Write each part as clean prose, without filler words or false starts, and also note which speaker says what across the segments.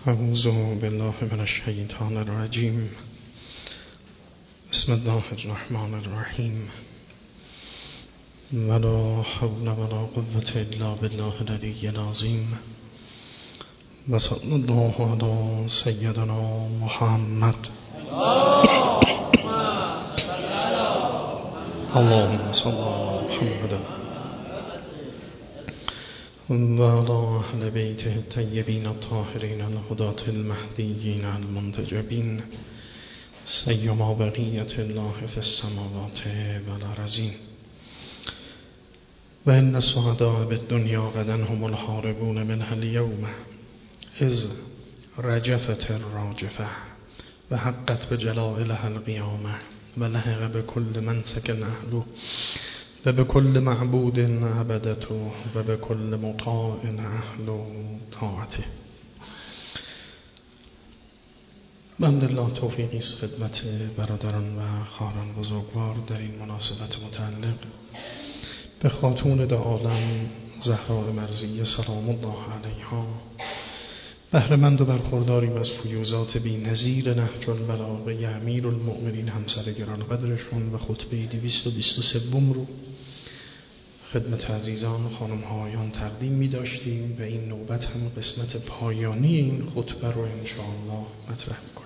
Speaker 1: اعوذ بالله من الشیطان الرجیم. بسم الله الرحمن الرحیم. ولا حول ولا قوة الا بالله العلی العظیم. و صلی الله علی سیدنا محمد. اللهم صل علی محمد و علی اهل بیت الطیبین الطاهرین الهداة المهدیین المنتجبین سیما بقیة الله فی السماوات والارضین. و ان السعداء بالدنیا غدا هم الهاربون منها اليوم اذ رجفت الراجفة و حقت بجلائلها القیامة و لحق بكل من سکن اهله و بكل معبود عبدته و بكل مطاع اهل طاعته. الحمدلله توفیقی است خدمت برادران و خواهران بزرگوار در این مناسبت متعلق به خاتون دو عالم زهراء مرضیه سلام الله علیها بهره‌مند و برخورداریم از فیوزات بی نظیر نهج البلاغه امیر المؤمنین همسر گرانقدرشون و خطبه 223 رو خدمت عزیزان خانم هایان تقدیم می داشتیم و این نوبت هم قسمت پایانی این خطبه رو انشاءالله مطرح کنیم.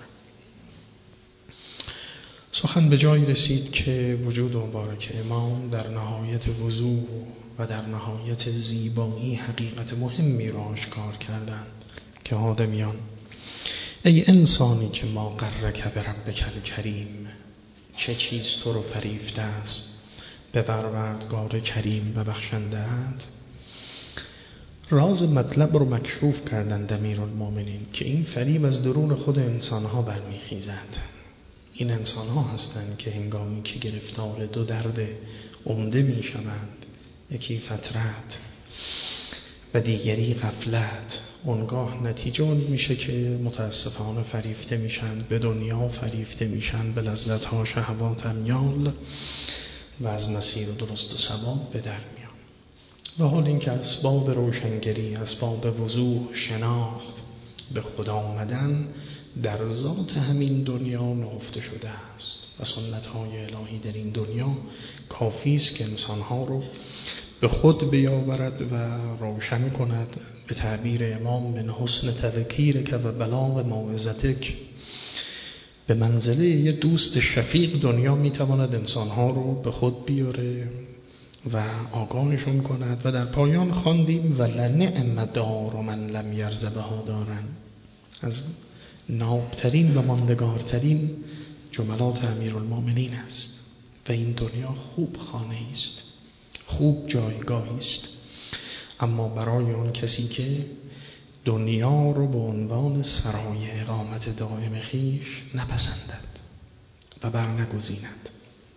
Speaker 1: سخن به جایی رسید که وجود مبارک امام در نهایت وضوح و در نهایت زیبایی حقیقت مهمی را آشکار کردند که آدمیان ای انسانی که ما غرک بربک الکریم، چه چیز تو رو فریفته است به پروردگار کریم و بخشنده‌ات. راز مطلب رو مکشوف کردند امیرالمومنین که این فریب از درون خود انسانها برمیخیزد. این انسانها هستند که هنگامی که گرفتار دو درد عمده میشوند، یکی فترت و دیگری غفلت، اونگاه نتیجه اون میشه که متاسفانه فریفته میشن به دنیا، فریفته میشن به لذت‌ها، شهوات، امیال و از مسیر درست و صواب به در میان. و حال اینکه اسباب روشنگری، اسباب وضوح، شناخت، به خدا آمدن در ذات همین دنیا نهفته شده است و سنت‌های الهی در این دنیا کافی است که انسان‌ها رو به خود بیاورد و روشن کند. به تعبیر امام من حسن تذکیرک و بلاغ موعظتک، به منزله یه دوست شفیق دنیا میتواند انسانها رو به خود بیاره و آگاهشون کند. و در پایان خواندیم و لنعم دار من لم یرض بها دارن، از نابترین و ماندگارترین جملات امیرالمومنین است. و این دنیا خوب خانه است، خوب جایگاهی است، اما برای اون کسی که دنیا رو به عنوان سرای اقامت دائم خویش نپسندد و برنگزیند،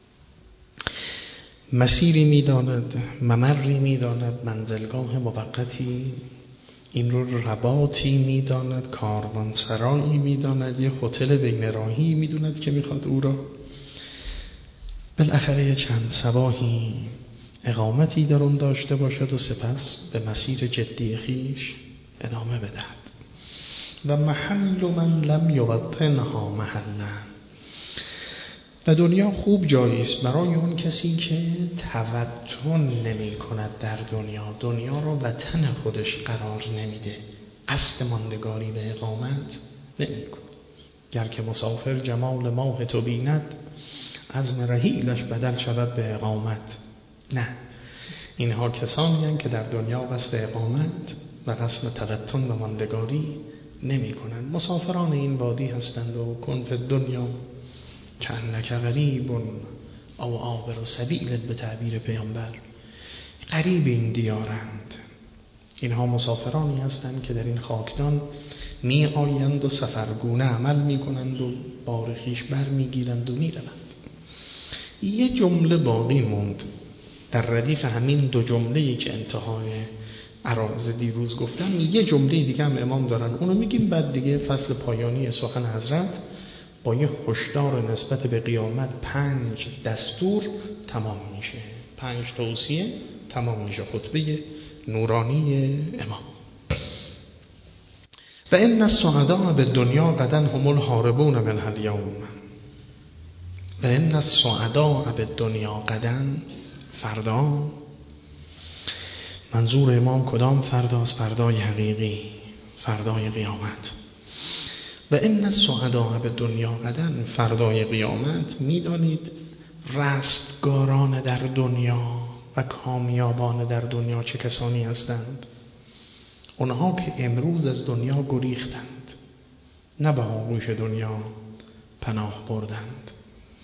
Speaker 1: مسیری میداند، ممری میداند، منزلگاه موقتی، این رو رباطی میداند، کاروانسرایی میداند، یه هتل بین راهی میداند که میخواد او را بالاخره چند صباحی اقامتی در اون داشته باشد و سپس به مسیر جدی خویش ادامه بدهد. و محل من لم یوطنها محلا، و دنیا خوب جایی است برای اون کسی که توطن نمی کند در دنیا، دنیا رو وطن خودش قرار نمیده، قصد ماندگاری به اقامت نمی کند. گر که مسافر جمال ماه تو بیند، عزم رحیلش بدل شود به اقامت. نه، اینها کسانی هستند که در دنیا قصد اقامت و قصد توطن و ماندگاری نمی کنند. مسافران این وادی هستند و کن فی الدنیا کأنک غریب او عابر سبیل، به تعبیر پیامبر غریب این دیارند. اینها مسافرانی هستند که در این خاکدان می آیند و سفرگونه عمل می کنند و بار خویش بر می گیرند و می روند. یه جمله باقی موند در ردیف همین دو جمله‌ای که انتهای عراض دیروز گفتم. یه جمله دیگه هم امام دارن، اونو میگیم، بعد دیگه فصل پایانی سخن حضرت با یه هشدار نسبت به قیامت 5 دستور تمام میشه، 5 توصیه تمام میشه خطبه نورانی امام. و ان السعداء بالدنیا غدا هم الهاربون منها اليوم. و ان السعداء بالدنیا غدا، فردا، منظور امام کدام فرداست؟ فردای حقیقی، فردای قیامت. و ان السعداء بالدنیا غدا، فردای قیامت. میدانید رستگاران در دنیا و کامیابان در دنیا چه کسانی هستند؟ اونها که امروز از دنیا گریختند، نه به آغوش دنیا پناه بردند.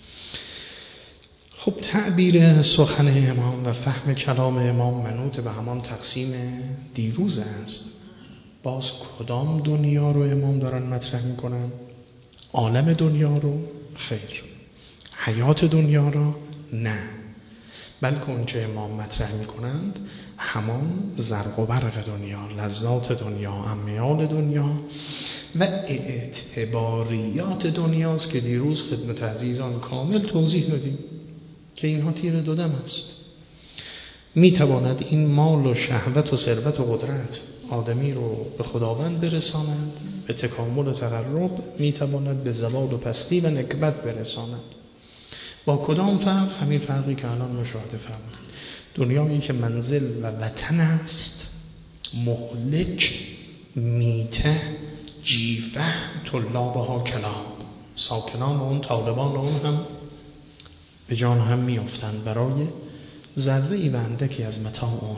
Speaker 1: خب تعبیر سخن امام و فهم کلام امام منوط به همان تقسیم دیروز است. باز کدام دنیا رو امام دارن مطرح میکنن؟ عالم دنیا رو؟ خیر. حیات دنیا رو؟ نه. بلکه اونچه امام مطرح میکنند همان زرق و برق دنیا، لذات دنیا، امیال دنیا و اعتباریات دنیاست که دیروز خدمت عزیزان کامل توضیح دادیم که اینها تیر دو دم است. میتواند این مال و شهوت و ثروت و قدرت آدمی رو به خداوند برساند، به تکامل و تقرب، میتواند به زوال و پستی و نکبت برساند. با کدام فرق؟ همین فرقی که الان مشاهده فرمودید. دنیایی که منزل و وطن است، مهلک، میته، جیفه، طلابها کلاب، ساکنان اون، طالبان اون هم به جان هم میافتند برای ذره‌ای و اندکی از متاع اون.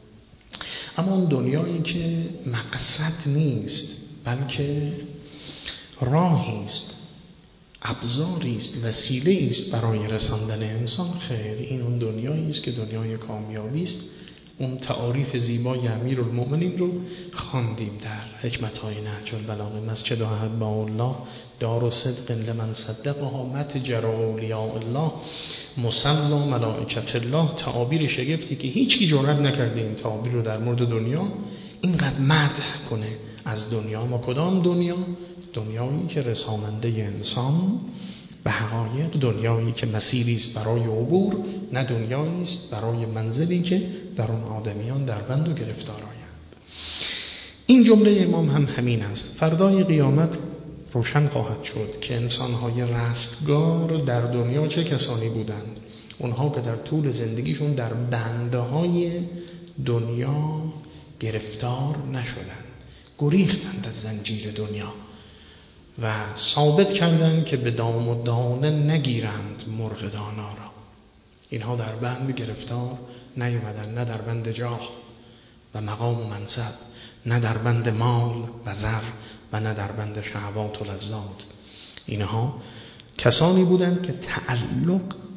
Speaker 1: اما اون دنیایی که مقصد نیست بلکه راهی است، ابزاری است، وسیله است برای رساندن انسان، خیر، این اون دنیایی است که دنیای کامیابی است. اون تعاریف زیبای امیرالمؤمنین رو خواندیم در حکمت‌های نهج البلاغه. مسجد احب الله دار صدق لمن صدقها، متجر اولیاء الله مصلا ملائکة الله. تعابیر شگفتی که هیچ کی جرئت نکرده این تعابیر رو در مورد دنیا اینقدر مدح کنه از دنیا. ما کدام دنیا؟ دنیایی که رساننده انسان به حقایق، دنیایی که مسیری است برای عبور، نه دنیایی است برای منزلی که در اون آدمیان در بند و گرفتار آیند. این جمله امام هم همین است. فردای قیامت روشن خواهد شد که انسان‌های رستگار در دنیا چه کسانی بودند. اونها که در طول زندگیشون در بنده‌های دنیا گرفتار نشدند، گریختند از زنجیر دنیا و ثابت کردند که به دام و دانه نگیرند مرغ دانا را. اینها در بند گرفتار نیومدند، نه در بند جاه و مقام و منصب، نه در بند مال و زر و نه در بند شهوات و لذات. اینها کسانی بودند که تعلق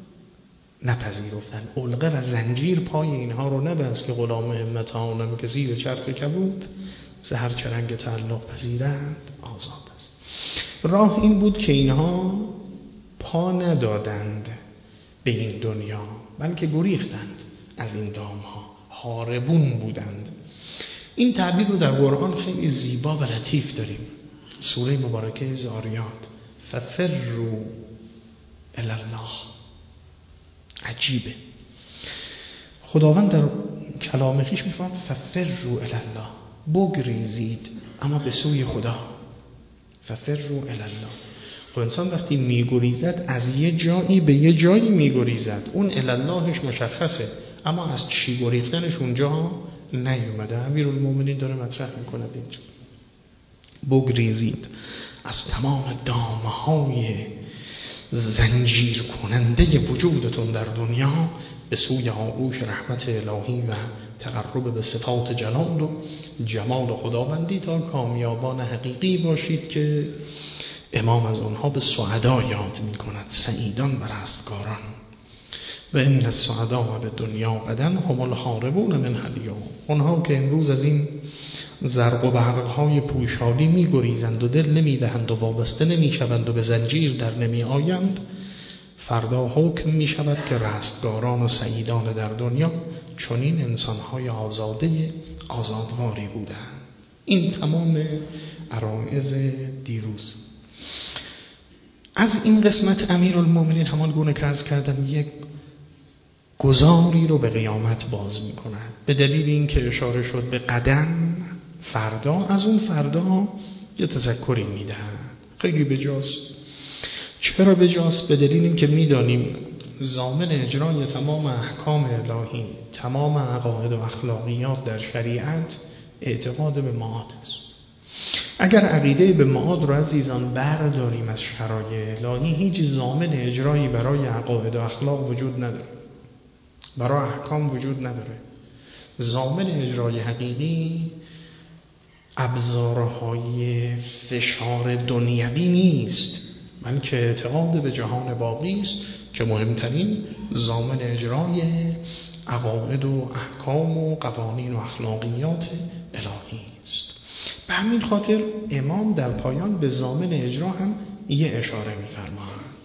Speaker 1: نپذیرفتند. علقه و زنجیر پای اینها رو نبست که غلام همت آنم که زیر چرخ کبود ز هر چرنگ تعلق پذیرند آزاد است. راه این بود که اینها پا ندادند به این دنیا بلکه گریختند از این دامها، هاربون بودند. این تعبیر رو در قرآن خیلی زیبا و لطیف داریم. سوره مبارکه ذاریات، ففروا الی الله. عجیبه، خداوند در کلام خویش میفرماید ففروا الی الله، بگریزید اما به سوی خدا. ففروا الی الله. خب انسان وقتی میگریزد از یه جایی به یه جایی میگریزد، اون الی اللهش مشخصه، اما از چی گریختنش اونجا نیومده. امیرالمومنین داره مطرح میکنه اینجا. بگریزید از تمام دامهای زنجیر کننده وجودتون در دنیا به سوی آغوش رحمت الهی و تقرب به صفات جلال و جمال خداوندی تا کامیابان حقیقی باشید که امام از اونها به سعدا یاد میکند، سعیدان و رستگاران. و ان السعداء بالدنیا غدا هم الهاربون منها اليوم. اونها که امروز از این زرق و برق‌های پوشالی می‌گریزند و دل نمی‌دهند و وابسته نمی‌شوند و به زنجیر در نمی‌آیند، فردا حکم می‌شود که رستگاران و سعیدان در دنیا چنین انسان‌های آزاده آزادواری بودند. این تمام عرایض دیروز. از این قسمت امیرالمومنین همان گونه که عرض کردم یک گذاری رو به قیامت باز می‌کند، به دلیل این که اشاره شد به قدم، فردا. از اون فردا یه تذکری میدهند. خیلی بجاست. چرا بجاست؟ به دلیل این که میدانیم ضامن اجرای تمام احکام الهی، تمام عقاید و اخلاقیات در شریعت اعتقاد به معاد است. اگر عقیده به معاد را عزیزان برداریم از شرایع الهی، هیچ ضامن اجرایی برای عقاید و اخلاق وجود نداره، برای احکام وجود نداره. ضامن اجرای حقیقی ابزارهای فشار دنیوی نیست، بلکه اعتقاد به جهان باقی است که مهمترین ضامن اجرای عقاید و احکام و قوانین و اخلاقیات الهی است. به همین خاطر امام در پایان به ضامن اجرا هم یه اشاره می‌فرماید.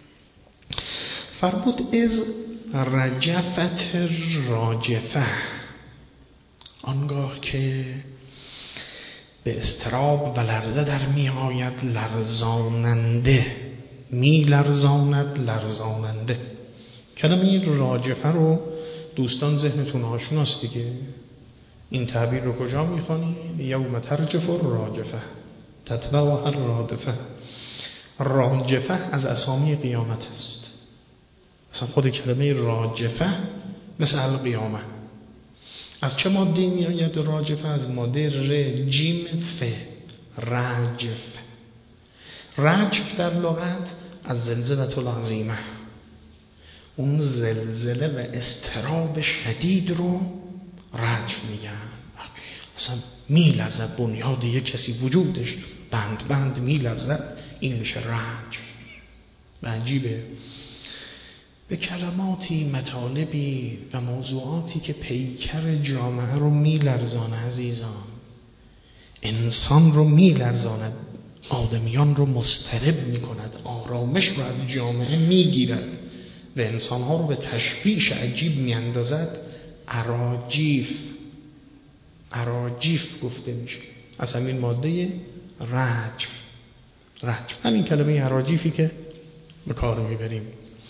Speaker 1: فرمود از رجفت راجفه، آنگاه که به اضطراب و لرزه در می آید لرزاننده، می لرزاند لرزاننده. کلمه راجفه رو دوستان ذهنتون آشناست دیگه. این تعبیر رو کجا میخوانی؟ یوم ترجف الراجفه تتبعها الرادفه. راجفه از اسامی قیامت است. مثلا خود کلمه راجفه مثل القیامه. از چه ماده می آید راجفه؟ از ماده ر جیم ف، رجف. رجف در لغت از زلزله العظیمه، اون زلزله و اضطراب شدید رو رجف میگن. اصلا میلرزد بنیاد یک کسی، وجودش بند میلرزد، این میشه رجف. و عجیبه به کلماتی، مطالبی و موضوعاتی که پیکر جامعه رو میلرزانه عزیزان، انسان رو میلرزاند، آدمیان رو مضطرب میکند، آرامش رو از جامعه میگیرد و انسانها رو به تشویش عجیب میاندازد، اراجیف گفته میشه. از همین ماده رجف. همین کلمه اراجیفی که به کار میبریم.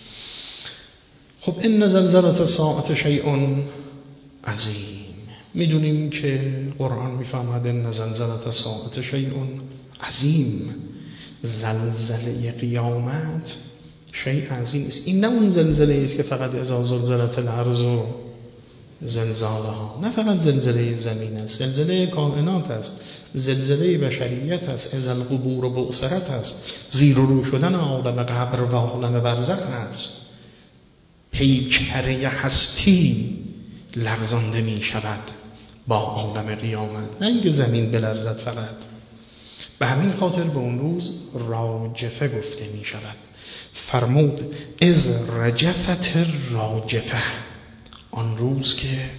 Speaker 1: خب این زلزله ساعت شیء عظیم. میدونیم که قرآن میفهمد این زلزله ساعت شیء عظیم، زلزله قیامت شیء عظیم است. این نه اون زلزله است که فقط اذا زلزلت الارض و زلزالها، نه فقط زلزله زمین است، زلزله کائنات است، زلزله بشریت است، اذا القبور بعثرت است، زیر و رو شدن عالم قبر و عالم برزخ است. پیکره هستی لرزانده می شود با عالم قیامت، نه اینکه زمین بلرزد فقط. به همین خاطر به اون روز راجفه گفته می شود. فرمود از رجفت راجفه، آن روز که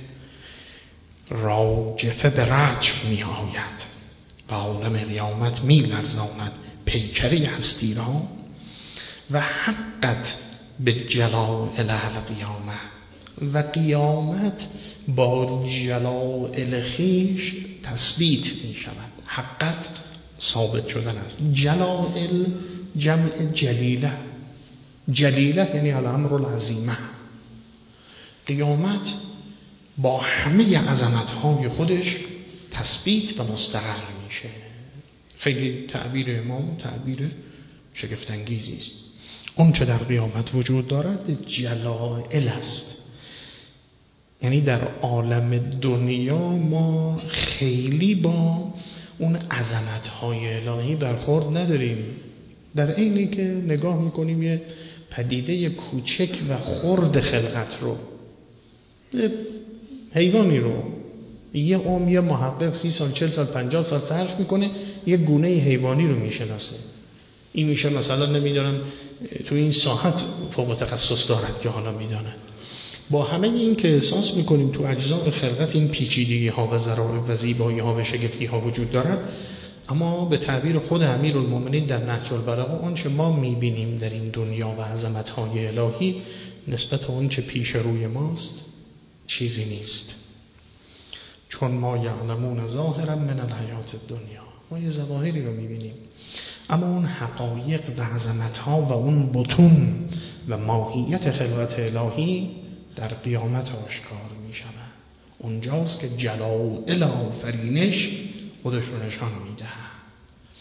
Speaker 1: راجفه به رجف می آید و عالم قیامت می لرزاند پیکره هستی را. و حقت به جلائل القیامه، و قیامت با جلائل خویش تثبیت می شود. حقت ثابت شدن است. جلائل جمع جلیله، جلیله یعنی الامر العظیمه. قیامت با همه عظمت‌های خودش تثبیت و مستقر میشه. خیلی تعبیر امام تعبیر شگفت‌انگیزی است. اون چه در قیامت وجود دارد جلائل است. یعنی در عالم دنیا ما خیلی با اون عظمت‌های الهی برخورد نداریم. در عینی که نگاه میکنیم یه پدیده کوچک و خرد خلقت رو، حیوانی رو، یه محقق 30 سال 40 سال 50 سال صرف میکنه یه گونه حیوانی رو میشناسه. این میشه مثلا نمیدونم تو این ساعت فوق تخصص دارد که حالا میدانه. با همه این که احساس میکنیم تو اجزاء خلقت این پیچیدگی ها و ظرافت و زیبایی ها و شگفتی ها وجود دارد، اما به تعبیر خود امیرالمومنین در نهج البلاغه اون چه ما میبینیم در این دنیا و عظمت های الهی نسبت اون چه پیش روی ماست چیزی نیست. چون ما یعلمون ظاهرا من الحیات الدنیا، ما یه ظواهری رو میبینیم، اما اون حقایق و عظمت ها و اون بطون و ماهیت خلقت الهی در قیامت آشکار می شود. اونجاست که جلائل آفرینش خودش رو نشان میده.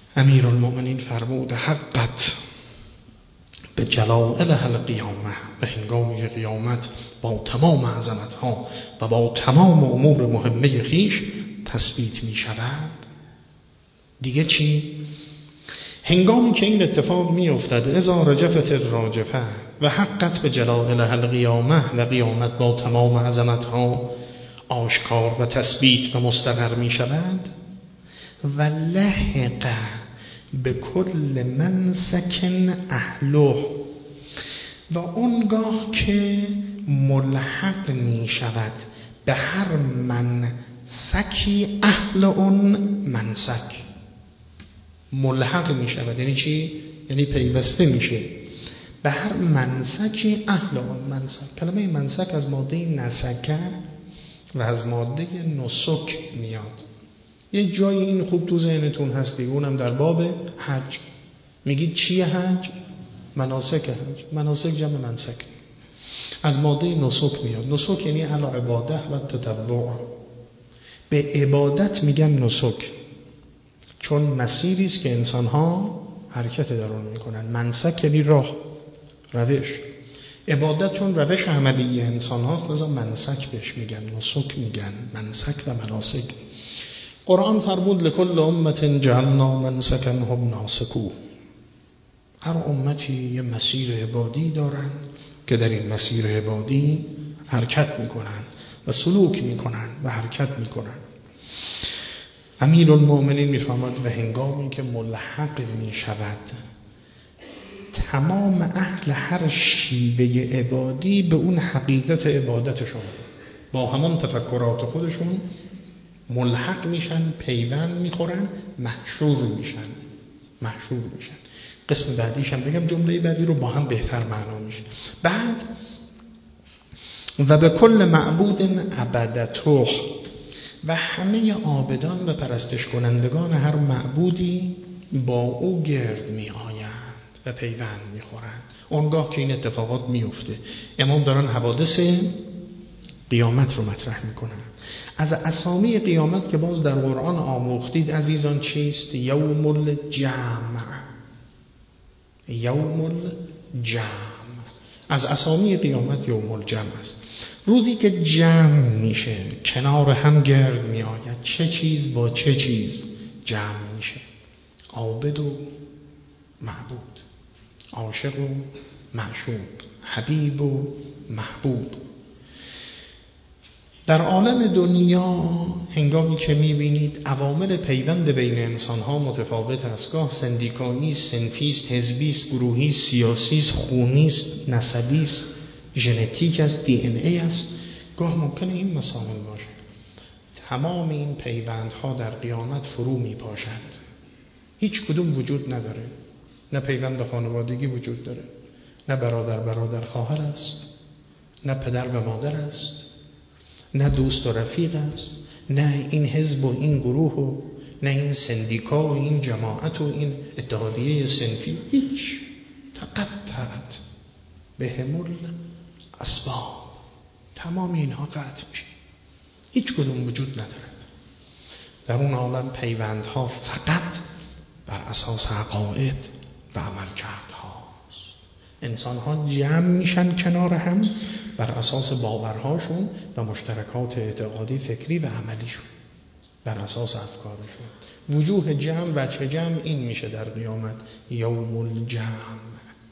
Speaker 1: امیرالمؤمنین فرمود حقت به جلائل القیامه، به هنگامی قیامت با تمام عظمت ها و با تمام امور مهمه خیش تثبیت می شود. دیگه چی؟ هنگامی که این اتفاق می افتد اذا رجفت الراجفه و حقت به جلائل القیامه و قیامت با تمام عظمت ها آشکار و تثبیت و مستقر می شود و لحق به کل منسک اهله، و اونگاه که ملحق می شود به هر منسکی اهل اون منسک. ملحق می شود یعنی چی؟ یعنی پیوسته میشه به هر منسکی اهل اون منسک. کلمه منسک از ماده نسکه و از ماده نسک میاد. یه جای این خوب تو ذهنتون هستی، اونم در باب حج. میگید چیه حج؟ مناسک حج. مناسک جمع منسک، از ماده نسک میاد. نسک یعنی علی عباده و تطوع. به عبادت میگن نسک چون مسیری است که انسان‌ها حرکت در اون میکنن. منسک یعنی راه، روش. عبادت چون روش عملی انسان هاست لذا منسک بهش میگن، نسک میگن، منسک و مناسک. قرآن فرمود لکل امت جعلنا منسکا هم ناسکوه. هر امتی یه مسیر عبادی دارن که در این مسیر عبادی حرکت میکنن و سلوک میکنن و حرکت میکنن. امیرالمؤمنین میفرماد به هنگامی که ملحق میشود تمام اهل هر شیوه عبادی به اون حقیقت عبادتشون، با همان تفکرات خودشون ملحق میشن، پیوند میخورن، محشور میشن. قسم بعدیش هم بگم، جمله بعدی رو با هم بهتر معنا میشه. بعد و به کل معبود عبدته، و همه عابدان و پرستش کنندگان هر معبودی با او گرد می آیند و پیوند می خورند. اونگاه که این اتفاقات می افته، امام دارن حوادث قیامت رو مطرح می کنن. از اسامی قیامت که باز در قرآن آموختید عزیزان چیست؟ یوم الجمع. یوم الجمع از اسامی قیامت یوم الجمع است. روزی که جمع میشه، کنار هم گرد می آید. چه چیز با چه چیز جمع میشه؟ عابد و معبود، عاشق و معشوق، حبیب و محبوب. در عالم دنیا هنگامی که میبینید عوامل پیوند بین انسانها متفاوت است، گاه سندیکایی، صنفیست، حزبیست، گروهیست، سیاسیست، خونیست، نسبیست، ژنتیک است، دی ان ای است، گاه ممکنه این مسائل باشه. تمام این پیوندها در قیامت فرو میپاشند. هیچ کدوم وجود نداره. نه پیوند خانوادگی وجود داره، نه برادر خواهر است، نه پدر و مادر است، نه دوست و رفیق است، نه این حزب و این گروه و نه این سندیکا و این جماعت و این اتحادیه صنفی. هیچ. تقطعت بهم الاسباب. تمام اینها قطع میشه، هیچ کدوم وجود ندارد. در اون عالم پیوندها فقط بر اساس عقاید و عملکردهاست. انسان‌ها جمع میشن کنار هم بر اساس باورهاشون و مشترکات اعتقادی، فکری و عملیشون، بر اساس افکارشون. وجوه جمع، وجه جمع این میشه در قیامت، یوم الجمع.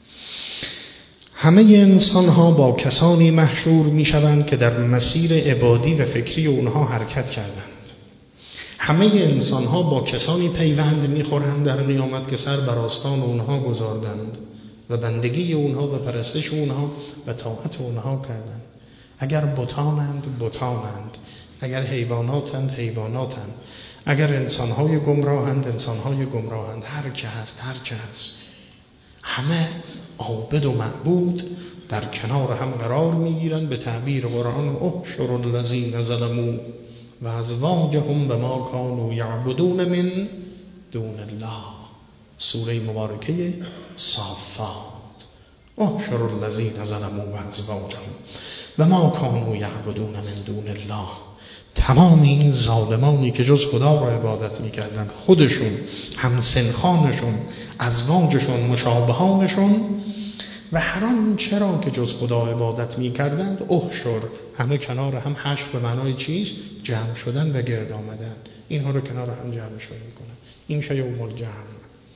Speaker 1: همه انسان‌ها با کسانی محشور میشوند که در مسیر عبادی و فکری اونها حرکت کردند. همه انسان‌ها با کسانی پیوند میخورند در قیامت که سر بر آستان اونها گذاردند و بندگی اونها و پرستش اونها و طاعت اونها کردند. اگر بتانند، اگر حیواناتند، اگر انسان‌های گمراهند، هر که هست. همه عابد و معبود در کنار هم قرار میگیرند. به تعبیر قرآن احشر الذین ظلموا و ازواجهم بما كانوا یعبدون من دون الله. سوره مبارکه صافات. احشر الذین ظلموا و ازواجهم بما كانوا یعبدون من دون الله. تمام این ظالمانی که جز خدا را عبادت میکردن، خودشون، همسنخانشون، ازواجشون، مشابهانشون، و هر آن چرا که جز خدا عبادت میکردند، احشر، همه کنار هم. حشر به معنای چیست؟ جمع شدن و گرد آمدن. اینها رو کنار هم جمعشون میکنن. این میشه یوم الجمع.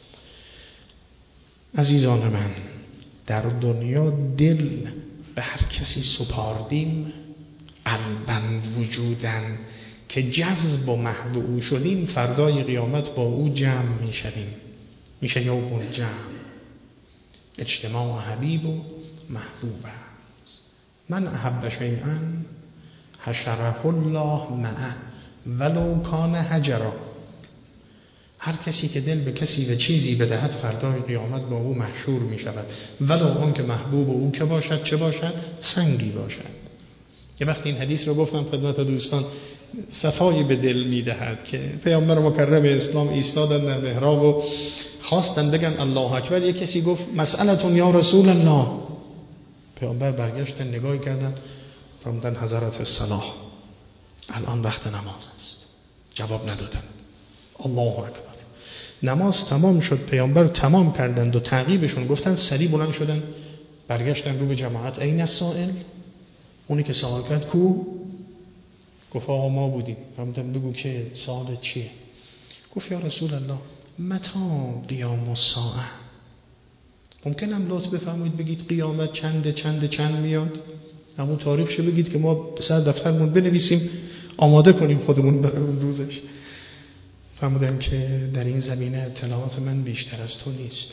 Speaker 1: عزیزان من، در دنیا دل به هر کسی سپاردیم، قلباً وجوداً که جذب و محو او شدیم، فردای قیامت با او جمع میشویم. میشه یوم الجمع، اجتماع حبیب و محبوب است. من احب شیئا حشره الله معه ولو کان حجرا. هر کسی که دل به کسی و چیزی بدهد، فردای قیامت با او محشور می شود، ولو آن که محبوب او که باشد، چه باشد؟ سنگی باشد. یه وقتی این حدیث رو گفتم خدمت دوستان، صفایی به دل می دهد که پیامبر مکرم اسلام ایستادن در محراب و خواستن بگن الله اکبر. یک کسی گفت مسئلتون یا رسول الله. پیامبر برگشتن نگاهی کردن، فرمودن حضرت الصلاة، الان وقت نماز است. جواب ندادن. الله اکبر. نماز تمام شد، پیامبر تمام کردند و تعقیبشون گفتن، سریع بلند شدن برگشتن رو به جماعت، این السائل، اونی که سوال کرد کو؟ گفت آقا ما بودیم. فرمودن بگو که سوالت چیه؟ گفت یا رسول الله متى قیام الساعه؟ ممکنم لطف بفرمایید بگید قیامت چند میاد؟ همون تاریخشو بگید که ما سر دفترمون بنویسیم، آماده کنیم خودمون برای اون روزش. فرمودن که در این زمینه اطلاعات من بیشتر از تو نیست.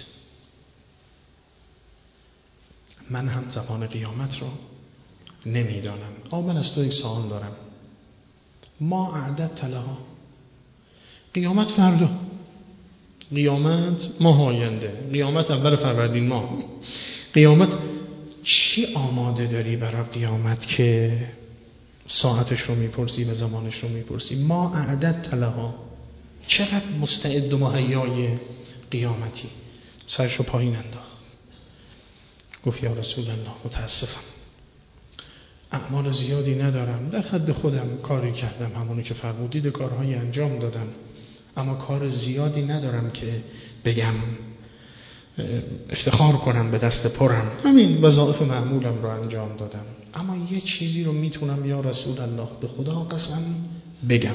Speaker 1: من هم زمان قیامت رو نمیدانم. من از تو یک سوال دارم. ما اعددت لها؟ قیامت فردا، قیامت ماه آینده، قیامت اول فروردین ماه، قیامت چی آماده داری برای قیامت که ساعتش رو میپرسی و زمانش رو میپرسی؟ ما اعددت لها، چقدر مستعد و مهیای قیامتی؟ سرش رو پایین انداخت. گفت یا رسول الله متاسفم، اعمال زیادی ندارم، در حد خودم کاری کردم، همونی که فرمودید کارهایی انجام دادم، اما کار زیادی ندارم که بگم افتخار کنم به دست پرم، همین وظایف معمولم رو انجام دادم. اما یه چیزی رو میتونم یا رسول الله به خدا قسم بگم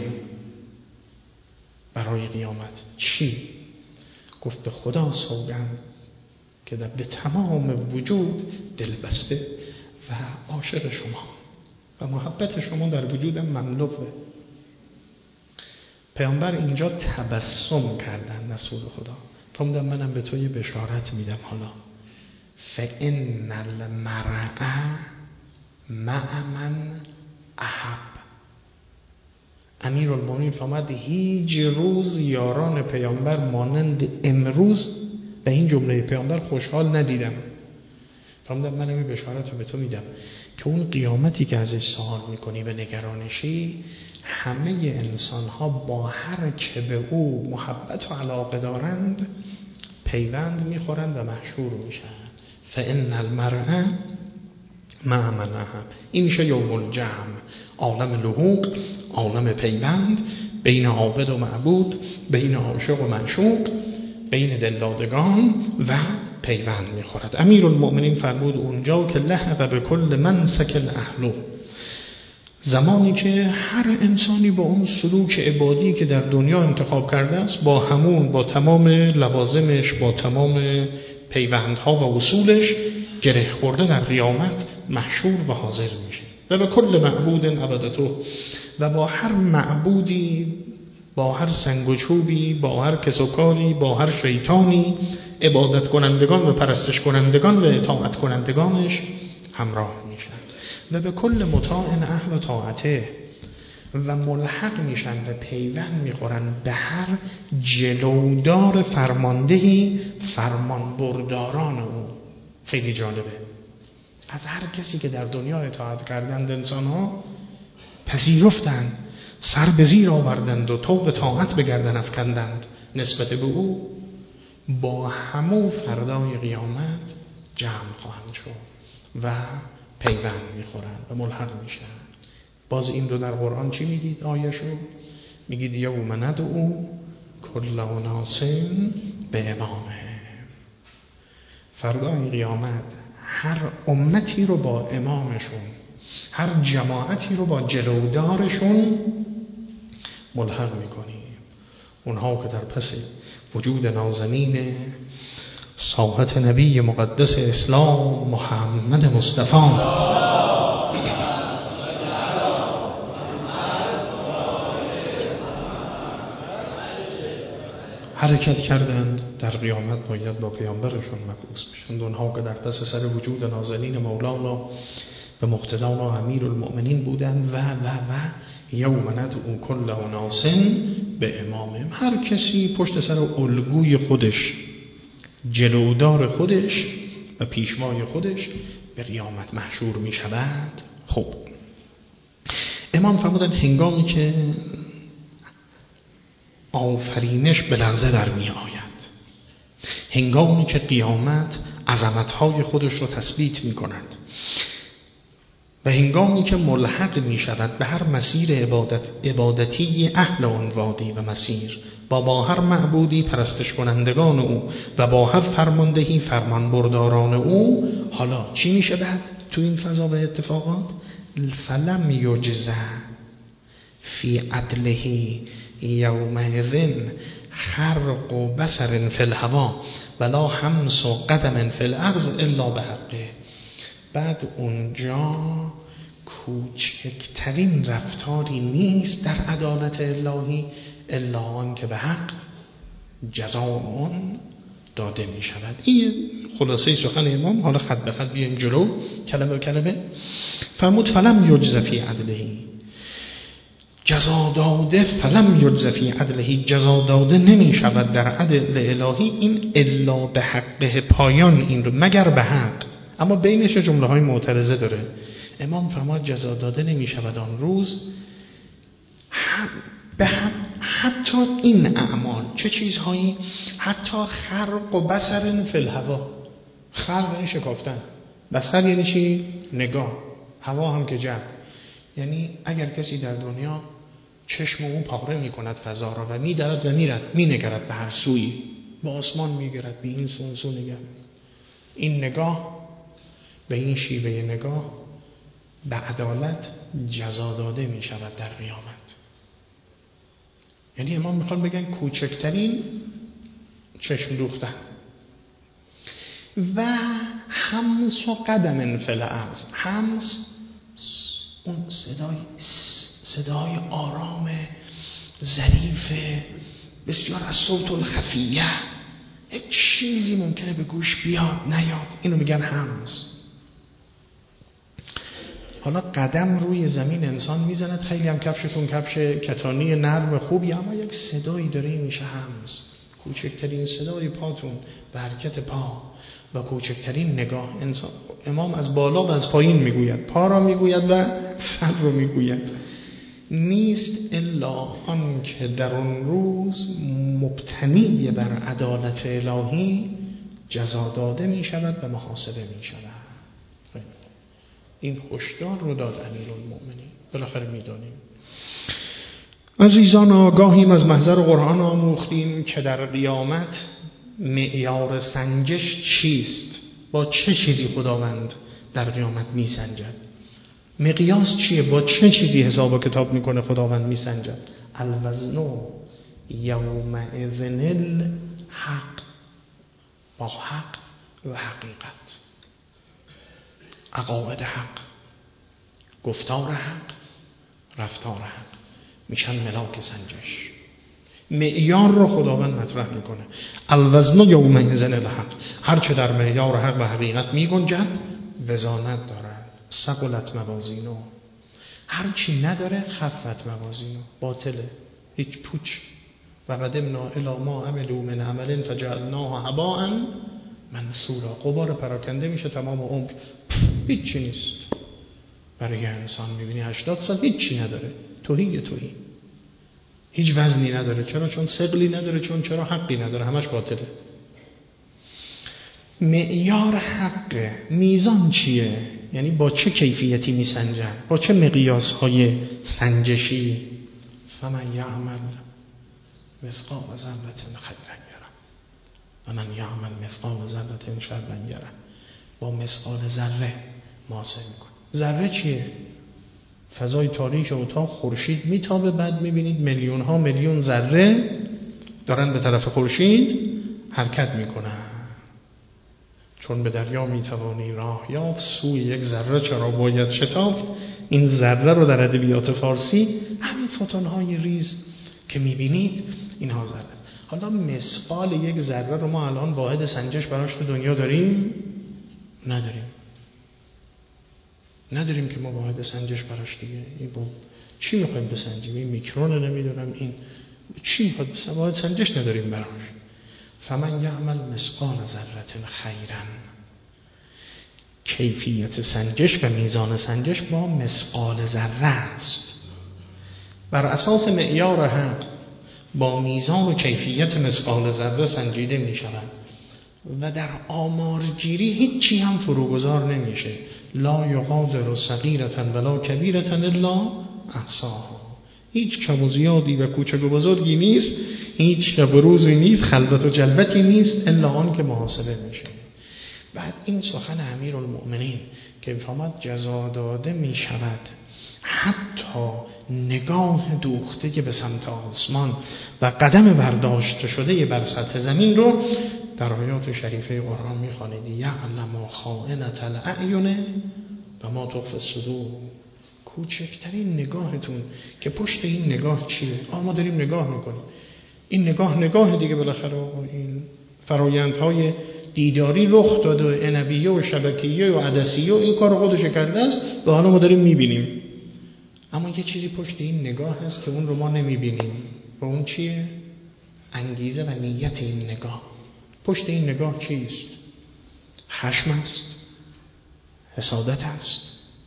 Speaker 1: برای قیامت. چی؟ گفت به خدا سوگند که به تمام وجود دلبسته و عاشق شما و محبت شما در وجودم مملوه. پیامبر اینجا تبسم کردن رسول خدا. فرمودن منم به تو یه بشارت میدم حالا. فإن المرء مع من احب. امیرالمومنین فرمود هیچ روز یاران پیامبر مانند امروز به این جمله پیامبر خوشحال ندیدم. فرمودن منم این بشارت رو به تو میدم که اون قیامتی که ازش سوال میکنی و نگرانشی، همه انسان ها با هر که به او محبت و علاقه دارند پیوند میخورند و محشور میشن. فإن المرء مع من احب. این میشه یوم الجمع، عالم لحوق، عالم پیوند بین عابد و معبود، بین عاشق و معشوق، بین دلدادگان و پیوند میخورد. امیرالمؤمنین فرمود اونجا که لحق به کل من سکل اهلو، زمانی که هر انسانی با اون سلوک عبادی که در دنیا انتخاب کرده است، با تمام لوازمش، با تمام پیوندها و اصولش گره خورده، در قیامت محشور و حاضر میشه. و به کل معبود عبادتو، و با هر معبودی، با هر سنگ و چوبی، با هر کس و کاری، با هر شیطانی، عبادت کنندگان و پرستش کنندگان و اطاعت کنندگانش همراه میشن. و به کل مطاع اهل طاعته، و ملحق میشن و پیوند میخورن به هر جلودار فرماندهی، فرمان برداران او. خیلی جالبه. از هر کسی که در دنیا اطاعت کردند انسان ها پذیرفتند، سر به زیر آوردند و تو به طاعت بگردن افکندند نسبت به او، با همو فردای قیامت جمع خواهند شد و پیوند میخورند و ملحق میشن. باز این رو در قرآن چی میگید آیه‌شو؟ میگید یوم ندعو کل اناس به امامه. فردای قیامت هر امتی رو با امامشون، هر جماعتی رو با جلودارشون ملحق میکنیم. اونها که در پس وجود نازنین ساحت نبی مقدس اسلام محمد مصطفی حرکت کردند، در قیامت باید با پیامبرشون مبعوث بشند. اونها که در پس سر وجود نازنین مولانا و مقتدانا امیرالمؤمنین بودند و یوم ندعو کل اناس به امامهم. هر کسی پشت سر الگوی خودش، جلودار خودش و پیشوای خودش به قیامت محشور می شود. خب امام فرمودند هنگامی که آفرینش به لرزه در می آید، هنگامی که قیامت عظمتهای خودش رو تثبیت می کند و هنگامی که ملحق می شود به هر مسیر عبادتی اهل آن وادی و مسیر، با هر معبودی پرستش کنندگان او و با هر فرماندهی فرمان برداران او، حالا چی می شود تو این فضا و اتفاقات؟ فلم یجزه فی عدله یومئذ خرق و بصر فی الهوا ولا حمس و قدم فی الارض الا بحقه. بعد اونجا کوچکترین رفتاری نیست در عدالت الهی الا آن که به حق جزا آن داده می شود. این خلاصه سخن امام. حالا خط به خط بیایم جلو کلمه به کلمه. فرمود فلم یجز فی عدله، جزا داده، فلم یجز فی عدله، جزا داده نمی شود در عدل الهی. این الا به حقه، پایان این رو مگر به حق. اما بینش جمله های معترضه داره. امام فرمود جزا داده نمی شود آن روز به حق، حتی این اعمال. چه چیزهایی؟ حتی خرق و بصر فی الهوا. خرق یعنی شکافتن، بصر یعنی چی؟ نگاه، هوا هم که جمع. یعنی اگر کسی در دنیا چشم اون پاره می کند فضا را و می درد و می نگرد به هر سوی، به آسمان می گرد، به این سو نگرد، این نگاه به این شیوه نگاه به عدالت جزا داده می شود در قیامت. یعنی امام میخوان بگن کوچکترین چشم دوختن و حمس و قدم فی الارض. حمس اون صدای آرام ظریف بسیار از صوت الخفیه، یک چیزی ممکنه به گوش بیاد نیاد، اینو میگن حمس. حالا قدم روی زمین انسان میزند، خیلی هم کفشتون کفش کتانی نرم خوبی، اما یک صدایی داره میشه حمس. کوچکترین صدای پاتون به حرکت پا و کوچکترین نگاه انسان. امام از بالا و از پایین میگوید، پا را میگوید و سر رو میگوید. نیست الا آن که در اون روز مبتنی بر عدالت الهی جزا داده می شود و محاسبه می شود. این هشدار رو داد امیرالمؤمنین. بالاخره می دانیم عزیزان، آگاهیم از محضر قرآن آموختیم که در قیامت معیار سنجش چیست؟ با چه چیزی خداوند در قیامت می سنجد؟ مقیاس چیه؟ با چه چیزی حساب و کتاب میکنه خداوند میسنجد؟ الوزن یومئذ الحق، با حق و حقیقت، عقاید حق، گفتار حق، رفتار حق میشن ملاک سنجش. معیار رو خداوند مطرح میکنه. الوزن یومئذ الحق، هر چه در معیار حق و حقیقت میگنجد وزانت دارد. ثقلت موازینو، هر چی نداره خفت موازینو، باطله، هیچ پوچ. و قدمنا الی ما عملوا من عمل فجعلناه هباء منثورا، غبار پراکنده میشه تمام عمر، هیچ چی نیست. برای انسان میبینی 80 سال هیچ چی نداره، توهی، هیچ وزنی نداره. چرا؟ چون ثقلی نداره. چرا؟ حقی نداره، همش باطله. معیار حقه. میزان چیه؟ یعنی با چه کیفیتی میسنجن، با چه مقیاس های سنجشی. فمن یعمل مثقال ذره خیرا یره و من یعمل مثقال ذره شرا یره. با مثقال ذره محاسبه میکنه. ذره چیه؟ فضای تاریک اتاق، خورشید میتابه، بعد میبینید میلیون ها میلیون ذره دارن به طرف خورشید حرکت میکنن. چون به دریا میتوانی راه یافت، سوی یک ذره چرا باید شتافت. این ذره رو در ادبیات فارسی همین فوتون‌های ریز که میبینید اینها ذره. حالا مثقال یک ذره رو ما الان واحد سنجش براش تو دنیا داریم؟ نداریم که ما واحد سنجش براش دیگه. این با چی میخوایم بسنجیم؟ این میکرون نمیدونم، این چی میخواد بسنجیم؟ واحد سنجش نداریم براش. فمن یعمل مثقال ذره خیرا. کیفیت سنجش و میزان سنجش با مثقال ذره است. بر اساس معیار حق با میزان و کیفیت مثقال ذره سنجیده می شود و در آمارگیری هیچی هم فروگذار نمیشه. لا یغادر صغیرة ولا کبیرة الا احصاها. هیچ کم و زیادی و کوچک و بزرگی نیست، هیچ شب و روزی نیست، خلوت و جلوتی نیست الا آن که محاسبه میشه. بعد این سخن امیرالمؤمنین که میفهمد جزا داده می شود حتی نگاه دوخته به سمت آسمان و قدم برداشته شده بر سطح زمین رو در آیات شریفه قرآن میخوانید. یعلم خائنة الاعین و ما تخفی الصدور. کوچکترین نگاهتون که پشت این نگاه چیه؟ ما داریم نگاه میکنیم. این نگاه دیگه بالاخره این فرایندهای دیداری رخ داده و عنبیه و شبکیه و عدسیه و این کار خودش کرده است و حالا ما داریم میبینیم. اما یه چیزی پشت این نگاه هست که اون رو ما نمیبینیم و اون چیه؟ انگیزه و نیت این نگاه. پشت این نگاه چیست؟ خشم است، حسادت است،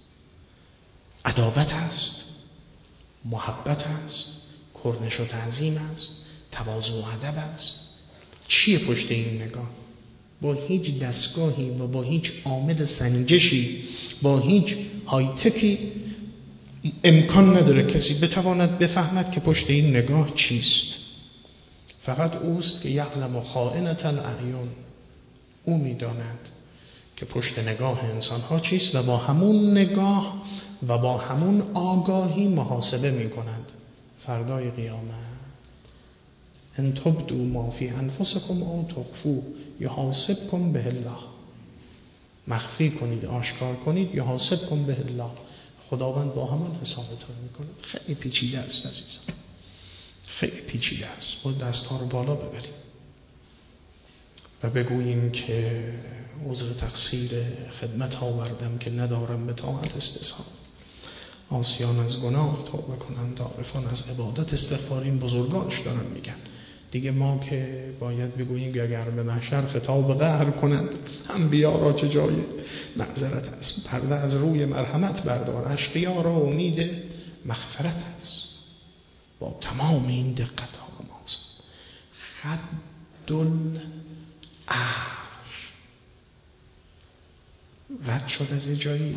Speaker 1: عداوت است، محبت است، کرنش و تعظیم است، تواضع و ادب است. چیه پشت این نگاه؟ با هیچ دستگاهی و با هیچ عامل سنجشی، با هیچ هایتکی امکان نداره کسی بتواند بفهمد که پشت این نگاه چیست. فقط اوست که یعلم خائنة الاعین. او میداند که پشت نگاه انسان ها چیست و با همون نگاه و با همون آگاهی محاسبه میکند فردای قیامت. ان تبدوا ما فی انفسکم او تخفوه یحاسبکم به الله. مخفی کنید، آشکار کنید، یحاسبکم به الله. خداوند با همان حسابتون میکنه. خیلی پیچیده است عزیزان، خیلی پیچیده است. ما دست‌ها رو بالا ببریم و بگوییم که عذر تقصیر خدمت آوردم که ندارم به طاعت استحسان. عاصیان از گناه توبه کنند، عارفان از عبادت استغفار. این بزرگانش دارن میگن دیگه. ما که باید بگوییم که اگر به محشر خطاب قهر کنند انبیا را چه جای معذرت است. پرده از روی مرحمت بردار، اشقیا را امید مغفرت است. با تمام این دقت ها و ماست. خدالعرش رد شد از یه جایی،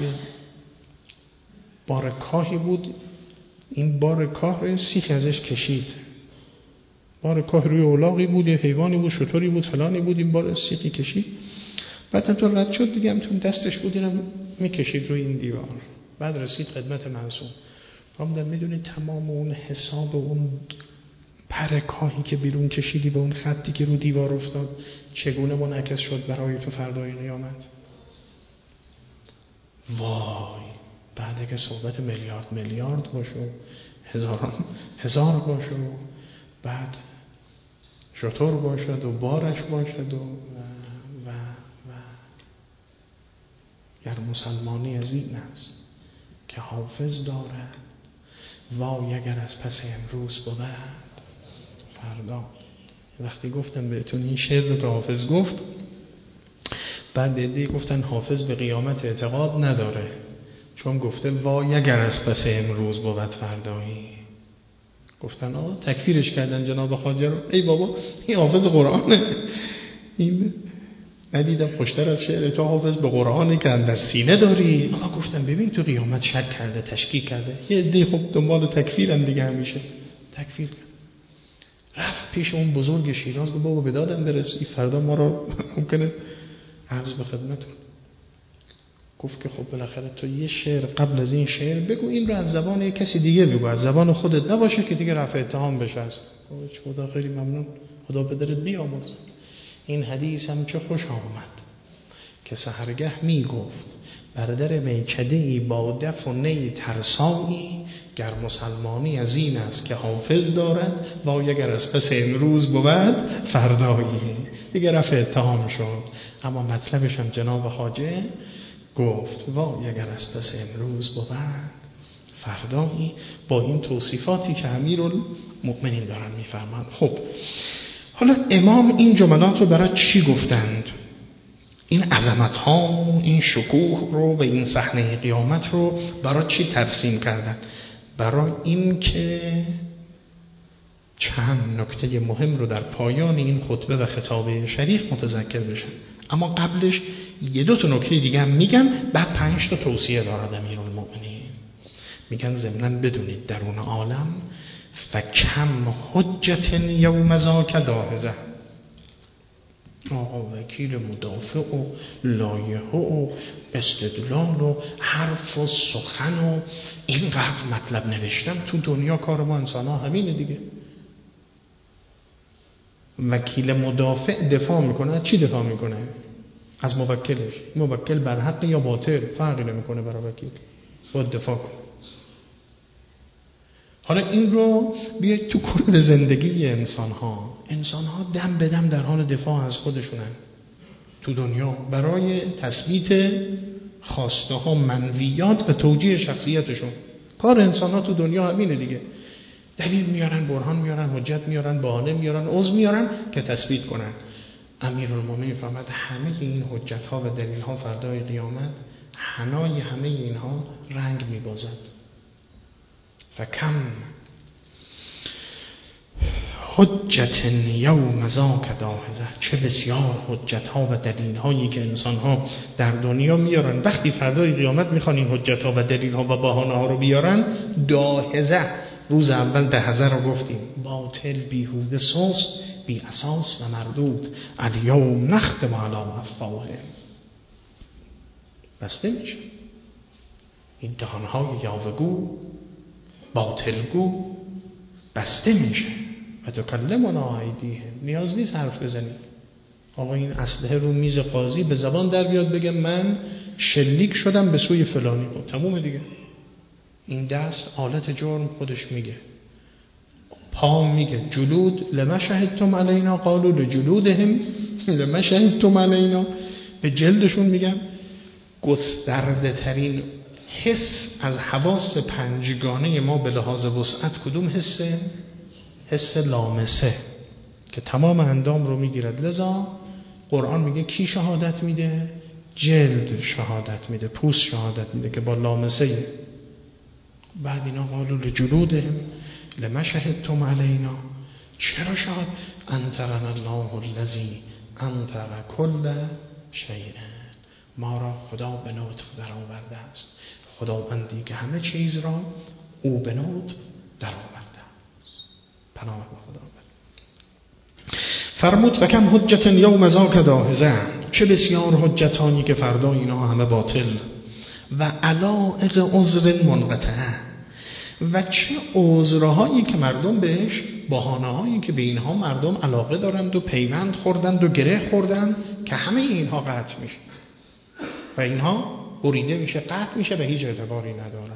Speaker 1: بار کاهی بود. این بار کاه رو سیخ ازش کشید. بار کاه روی اولاغی بود، یه حیوانی بود، شتری بود، فلانی بود. این بار سیخی کشید. بعد هم تو رد شد دیگه، هم تو دستش بود، اینم میکشید روی این دیوار. بعد رسید خدمت معصوم. فرمودن میدونی تمام اون حساب اون پر کاهی که بیرون کشیدی به اون خطی که رو دیوار افتاد چگونه منعکس شد برای تو فردای قیامت؟ وای. بعد اگه صحبت میلیارد باشه و هزار باشه و بعد شطور باشد و بارش باشد و گر مسلمانی از این است که حافظ دارد، وای اگر از پس امروز بود فردا. وقتی گفتم بهتون این شعر رو که حافظ گفت، بعد دیدی گفتن حافظ به قیامت اعتقاد نداره چون گفته وای اگر از پس امروز بود فردایی. گفتن تکفیرش کردن جناب خواجه رو. ای بابا این حافظ قرآنه، این ندیدم خوشتر از شعر تو حافظ به قرآنی که در سینه داری. آقا گفتم ببین تو قیامت شک کرده، تشکیک کرده. یه عده خب دنبال تکفیرن دیگه، همیشه تکفیر کرد. رفت پیش اون بزرگ شیراز، گفت بابا به دادم برسی، فردا ما رو ممکنه عرض به خدمتون. گفت که خب بالاخره تو یه شعر قبل از این شعر بگو، این رو از زبان یک کسی دیگه بگو، از زبان خودت نباشه که دیگه رفع اتهام بشه. خدا خیلی ممنون، خدا بدرت بیامرز. این حدیث هم چه خوش آمد که سحرگه می گفت بر در میکده‌ای با دف و نی ترسایی، گر مسلمانی از این است که حافظ دارد، وای اگر از پس امروز بود فردایی. دیگه رفع اتهام شد. اما مطلبش هم جناب خواجه گفت وای اگر از پس امروز بود فردایی، با این توصیفاتی که امیرالمؤمنین دارن میفرمایند. خب حالا امام این جملات رو برای چی گفتند؟ این عظمت ها، این شکوه رو و این صحنه قیامت رو برای چی ترسیم کردن؟ برای این که چند نکته مهم رو در پایان این خطبه و خطاب شریف متذکر بشن. اما قبلش یه دو تا نکته دیگه هم میگن، بعد 5 تا توصیه دارد امیرالمؤمنین. میگن ضمناً بدونید در اون عالم فکم حجت یوم ذاک داهزه، وکیل مدافع و لایحه و استدلال و حرف و سخن و اینقدر مطلب نوشتم تو دنیا. کار ما انسان ها همینه دیگه. وکیل مدافع دفاع میکنه، چی دفاع میکنه؟ از موکلش. موکل بر حق یا باطل فرقی نمیکنه برای وکیل، باید دفاع کنه. حالا این رو بیاید تو کل زندگی انسان ها دم به دم در حال دفاع از خودشونن تو دنیا برای تثبیت خواسته ها، منویات و توجیه شخصیتشون. کار انسان ها تو دنیا همینه دیگه. دلیل میارن، برهان میارن، حجت میارن، بهانه میارن، عذر میارن که تثبیت کنن. امیرالمومنین فرمود همه این حجت ها و دلیل ها فردای قیامت حنای همه اینها رنگ میبازد. فکم حجت یوم ذاک داهزه، چه بسیار حجت ها و دلیل هایی که انسان ها در دنیا میارن، وقتی فردای قیامت میخوان این حجت ها و دلیل ها و بهانه ها رو بیارن، داهزه. روز اول دهزه رو گفتیم، باطل، بیهوده، سست، بی اساس و مردود. الیوم نختم علی افواههم، بسته میشه این دهانهای یاوه‌گو، باطلگو بسته میشه. و تکلمنا ایدیهم، نیاز نیست حرف بزنی. آقا این اسلحه رو میز قاضی به زبان در بیاد بگه من شلیک شدم به سوی فلانی، خب تمومه دیگه. این دست آلت جرم خودش میگه، پا میگه جلود لما شهدتم علینا قالوا لجلودهم لما شهدتم علینا. به جلدشون میگن. گسترده ترین حس از حواس پنجگانه ما به لحاظ وسعت کدوم حسه؟ حس لامسه که تمام اندام رو میگیرد. لذا قرآن میگه کی شهادت میده؟ جلد شهادت میده، پوست شهادت میده که با لامسه. بعد اینا قالوا لجلودهم لما شهدتم علینا، چرا شهاد؟ انطقنا الله الذی انطق کل شیء، ما را خدا به نطق در آورده است. خداوندی که همه چیز را او به نطق در آورده است. پناه به خدا بر. فرمود فکم حجت یوم ذاک داهزه، چه بسیار حجتانی که فردا اینا همه باطل. و علائق عذر منقطعه، و چه عذرهایی که مردم بهش، بهانه‌هایی که به اینها مردم علاقه دارند و پیوند خوردند و گره خوردند که همه اینها قطع میشه و اینها بریده میشه، قطع میشه و هیچ اعتباری نداره.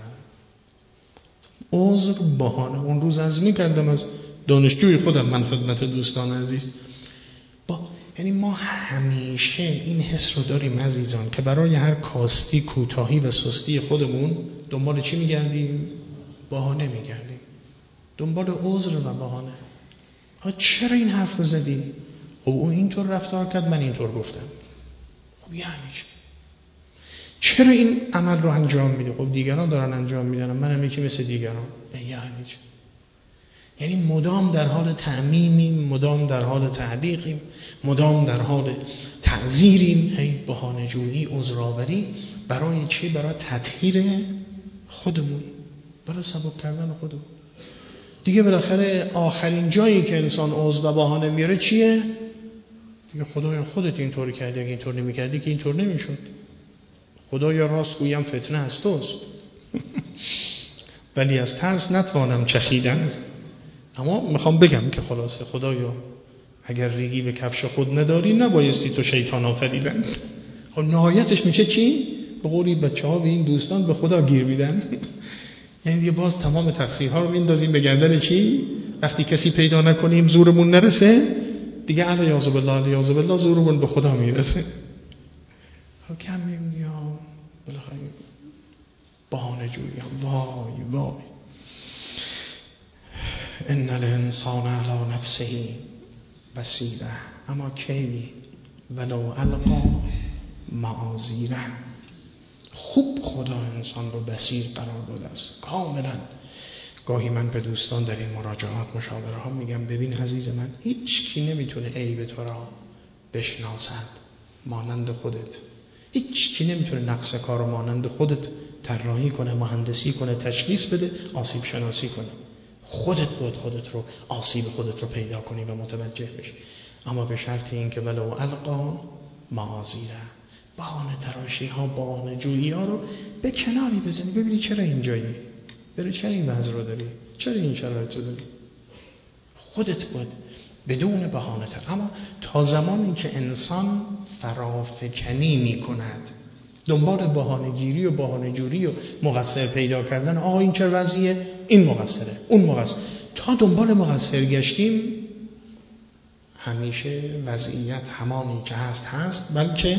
Speaker 1: عذر، بهانه. اون روز از میکردم از دانشجوی خودم، من خدمت دوستان عزیز، یعنی ما همیشه این حس رو داریم عزیزان که برای هر کاستی، کوتاهی و سستی خودمون دنبال چی میگردیم؟ بهانه میگردیم، دنبال عذر و بهانه. چرا این حرف رو زدی؟ او اینطور رفتار کرد، من اینطور گفتم. خب یعنی چرا این عمل رو انجام میده؟ خب دیگران دارن انجام میدن، منم یکی مثل دیگران. یعنی یعنی مدام در حال تعمیمیم، مدام در حال تعلیقیم، مدام در حال تعذیریم، هی بهانه جویی، عذرآوری. برای چی؟ برای تطهیر خودمون، برای سبک کردن خودمون. دیگه بالاخره آخرین جایی که انسان عذر و بهانه میاره چیه؟ دیگه خدایا خودت اینطوری کردی، اگه اینطور نمی‌کردی که اینطور نمی‌شد. خدایا راست گویم فتنه از توست. ولی از ترس نتوانم چخیدن. اما میخوام بگم که خلاصه خدایا اگر ریگی به کفش خود نداری نبایستی تو شیطان آفریدن. خب نهایتش میشه چی؟ به قولی بچه‌ها به این دوستان به خدا گیر میدن. یعنی دیگه باز تمام تقصیرها رو میندازیم به گردن چی؟ وقتی کسی پیدا نکنیم زورمون نرسه دیگه علیاذ بالله زورمون به خدا میرسه. خب کم میگم بالاخره بهانه جویی. وای ان الانسان علی نفسه بصیره اما کی ولو القا معاذیره. خوب خدا انسان رو بصیر قرار داده است کاملا. گاهی من به دوستان در این مراجعات مشاوره ها میگم ببین عزیز من، هیچ کی نمیتونه عیب تو را بشناسد مانند خودت. هیچ کی نمیتونه نقص کار رو مانند خودت طراحی کنه، مهندسی کنه، تشخیص بده، آسیب شناسی کنه. خودت خودت رو آسیب خودت رو پیدا کنی و متوجه بشی. اما به شرط این که ولو القا معاذیره، بهانه تراشی ها، بهانه جویی ها رو به کناری بزنی. ببینی چرا اینجایی، چرا این وضع رو داری، چرا این شرایط رو داری. خودت بود بدون بهانه تر. اما تا زمانی که انسان فرافکنی می کند دنبال بهانه گیری و بهانه جویی و مقصر پیدا کردن، این چه وضعیه، این مقصره، اون مقصر، تا دنبال مقصر گشتیم همیشه وضعیت همانی که هست، بلکه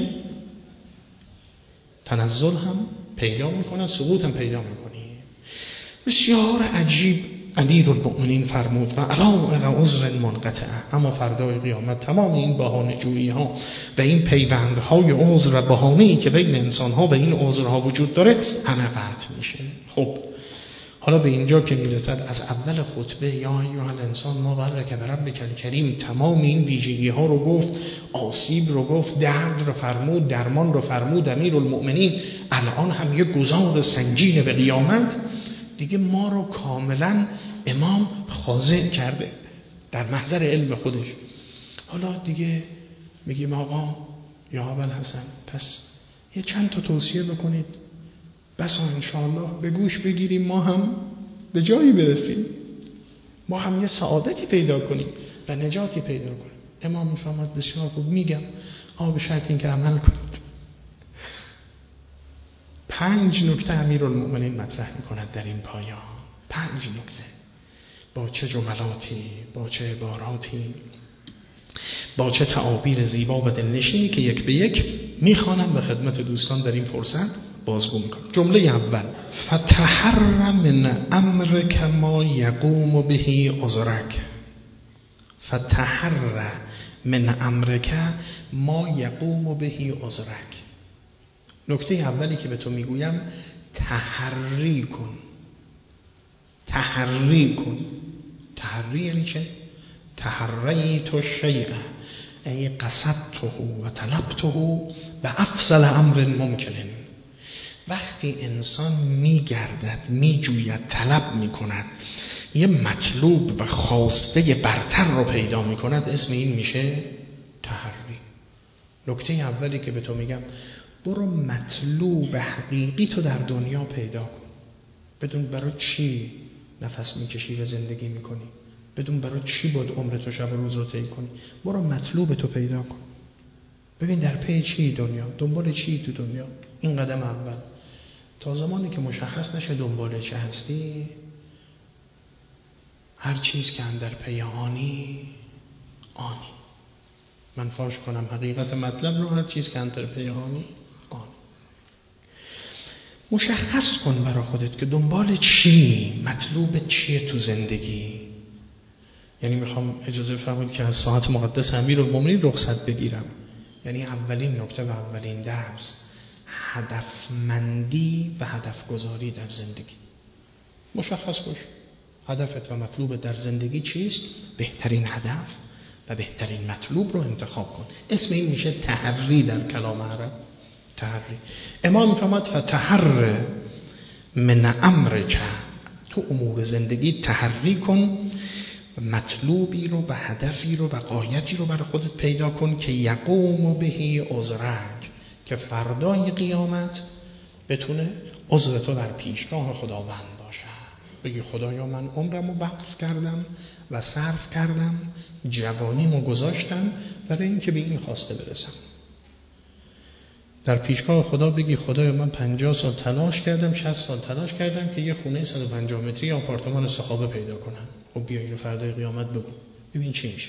Speaker 1: تنزل هم پیدا میکنه، سقوط هم پیدا میکنی. بسیار عجیب امیرالمؤمنین فرمود و علائق عذر منقطع. اما فردای قیامت تمام این بهانه جویی ها و این پیوندهای عذر و بهانه‌ای که بین انسان ها و این عذرها وجود داره همه قطع میشه. خب حالا به اینجا که میرسد از اول خطبه یا ایها الانسان ما غرک بربک الکریم تمام این ویژگی ها رو گفت، آسیب رو گفت، درد رو فرمود، درمان رو فرمود امیرالمؤمنین. الان هم یه گزار سنگین به قیامت دیگه ما رو کاملا امام خاضع کرده در محضر علم خودش. حالا دیگه میگیم آقا یا ابوالحسن پس یه چند تا توصیه بکنید بسا انشاءالله به گوش بگیریم، ما هم به جایی برسیم، ما هم یه سعادتی پیدا کنیم و نجاتی پیدا کنیم. امام میفرماد بسیار خوب، میگم به شرط این که عمل کنید. 5 نکته امیرالمؤمنین مطرح میکند در این پایان. 5 نکته، با چه جملاتی، با چه عباراتی، با چه تعابیر زیبا و دلنشینی که یک به یک میخوانم به خدمت دوستان در این فرصت بازگو میکنم. جمله اول، فتحر من امرک ما یقوم به عذرک. فتحر من امرک ما یقوم به عذرک. نکته اولی که به تو میگویم تحری کن. تحری کن. تحری یعنی چه؟ تحریت الشیء ای قصدته و طلبته و افضل امر ممکن. وقتی انسان میگردد، میجوید، طلب میکند، یه مطلوب و خواسته برتر رو پیدا میکند، اسم این میشه تحری. نکته اولی که به تو میگم برو مطلوب حقیقی تو در دنیا پیدا کن. بدون برای چی نفس میکشی و زندگی میکنی، بدون برای چی باید عمرت و شب و روز رو طی کنی. برو مطلوب تو پیدا کن. ببین در پی چی دنیا، دنبال چی تو دنیا. این قدم اول. تا زمانی که مشخص نشه دنبال چه هستی، هر چیز که اندر پی آنی. من فاش کنم حقیقت مطلب رو، هر چیز که اندر پی آنی. مشخص کن برای خودت که دنبال چی، مطلوب چیه تو زندگی. یعنی میخوام اجازه فرمایید که از ساعت مقدس امیرالمؤمنین رخصت بگیرم. یعنی اولین نکته و اولین درس هدفمندی و هدف گذاری در زندگی. مشخص باش هدفت و مطلوب در زندگی چیست؟ بهترین هدف و بهترین مطلوب رو انتخاب کن. اسم این میشه تحری در کلام عرب. تحری. امام فرمود فتحر من امرک، تو امور زندگی تحری کن، مطلوبی رو و هدفی رو و غایتی رو برای خودت پیدا کن که یقوم بهی عذرک، که فردای قیامت بتونه عذر تو در پیشگاه خداوند باشه. بگی خدایا من عمرمو وقف کردم و صرف کردم، جوانیمو گذاشتم برای اینکه به این خواسته برسم. در پیشگاه خدا بگی خدایا من 50 سال تلاش کردم، 60 سال تلاش کردم که یه خونه 150 متری آپارتمان صحابه پیدا کنم. خب بیا اینو فردای قیامت بگو، ببین چی میشه.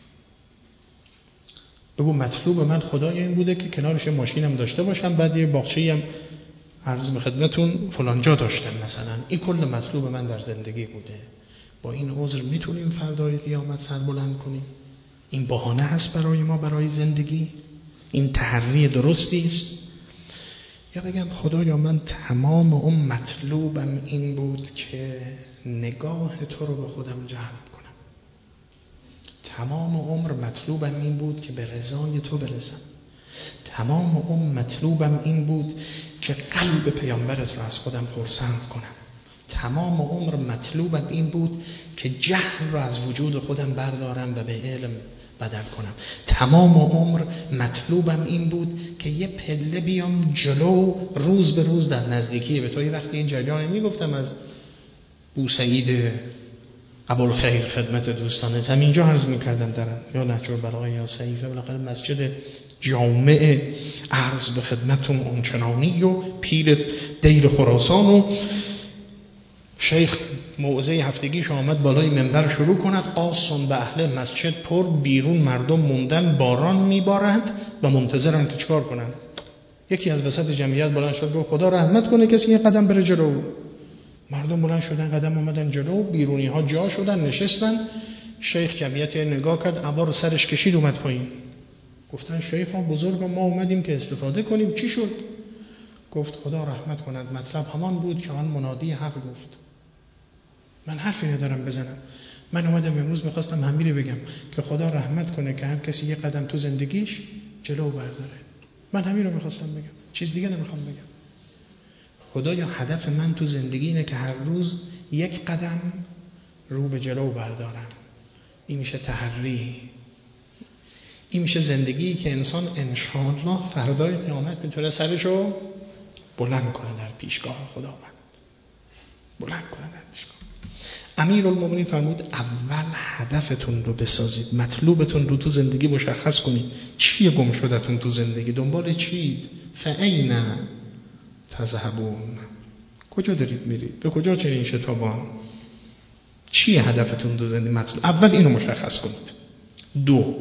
Speaker 1: بگو مطلوب من خدای این بوده که کنارش ماشینم داشته باشم، بعد یه باغچه‌ای هم عرض به خدمتون فلان جا داشتم مثلا. این کل مطلوب من در زندگی بوده. با این عذر میتونیم فردای قیامت سر بلند کنیم؟ این بهانه هست برای ما برای زندگی؟ این تحری درستی است؟ یا بگم خدایا من تمام اون مطلوبم این بود که نگاه تو رو به خودم جلب کنم، تمام عمر مطلوبم این بود که به رضای تو برسم، تمام عمر مطلوبم این بود که قلب پیامبرت رو از خودم خرسند کنم، تمام عمر مطلوبم این بود که جهل رو از وجود خودم بردارم و به علم بدل کنم، تمام عمر مطلوبم این بود که یه پله بیام جلو، روز به روز در نزدیکی به تو. یه وقتی این جریان میگفتم از بوسعید ابوالخیر خدمت دوستان همینجا عرض میکردم درم یا نهجر بلاغه یا صحیفه، بالاخره مسجد جامع عرض به خدمتون اونچنانی و پیر دیر خراسان و شیخ موعظه هفتگیش آمد بالای منبر شروع کند قاصون به اهل مسجد پر، بیرون مردم موندن، باران میبارد و منتظرن که چکار کنن. یکی از وسط جمعیت بلند شد گفت خدا رحمت کنه کسی یه قدم بره جلو. مردم بلند شدن قدم اومدن جلو، بیرونی ها جا شدن نشستن. شیخ جمعیت نگاه کرد، عبا رو سرش کشید اومد پایین. گفتن شیخ ها بزرگ ما اومدیم که استفاده کنیم، چی شد؟ گفت خدا رحمت کند مطلب همان بود که آن منادی حق گفت. من حرفی ندارم بزنم، من اومدم امروز میخواستم همین رو بگم که خدا رحمت کنه که هر کسی یه قدم تو زندگیش جلو برداره. من همین رو میخواستم بگم، چیز دیگه نمیخوام بگم. خدایا هدف من تو زندگی اینه که هر روز یک قدم رو به جلو بردارم. این میشه تحری، این میشه زندگی که انسان انشاءالله فردای قیامت میتونه سرشو بلند کنه در پیشگاه خداوند، بلند کنه در پیشگاه. امیرالمومنین فرمود اول هدفتون رو بسازید، مطلوبتون رو تو زندگی مشخص کنید. چیه گم شدتون تو زندگی؟ دنبال چید؟ فأین تذهبون؟ کجا دارید میرید؟ به کجا چنین شتابان؟ چیه هدفتون تو زندگی؟ مطلوب اول اینو مشخص کنید. 2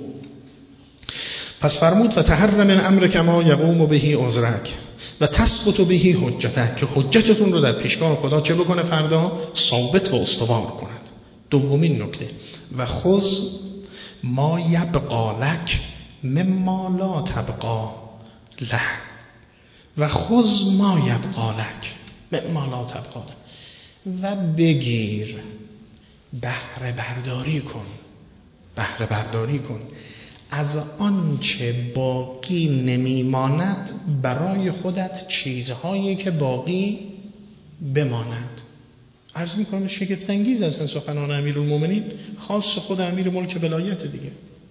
Speaker 1: پس فرمود فتحر من امرک ما یقوم بهی عذرک و تثبت بهی حجتک، که حجتتون رو در پیشگاه خدا چه بکنه؟ فردا ثابت و استوار کند. دومین نکته و خذ ما یبقا لک مما لا تبقا له، و خذ ما یبقا لک مما لا تبقا له، و بگیر، بهره برداری کن، بهره برداری کن از آنچه باقی نمیماند برای خودت، چیزهایی که باقی بماند. عرض میکنم شگفت انگیز است سخنان امیرالمومنین، خاص خود امیر ملک ولایت دیگه.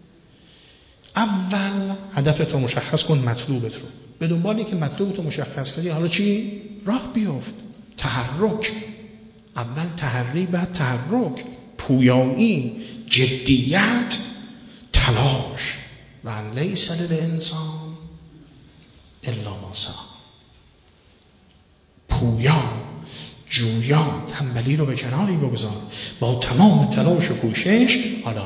Speaker 1: اول هدفت رو مشخص کن، مطلوبت رو. به دنبالی که مطلوبت رو مشخص کردی، حالا چی؟ راه بیفت، تحرک. اول تحری، بعد تحرک، پویایی، جدیت، تلاش. و لیس للانسان الا ما سعی. پویا، جویا، تنبلی رو به کناری بگذار، با تمام تلاش و کوشش حالا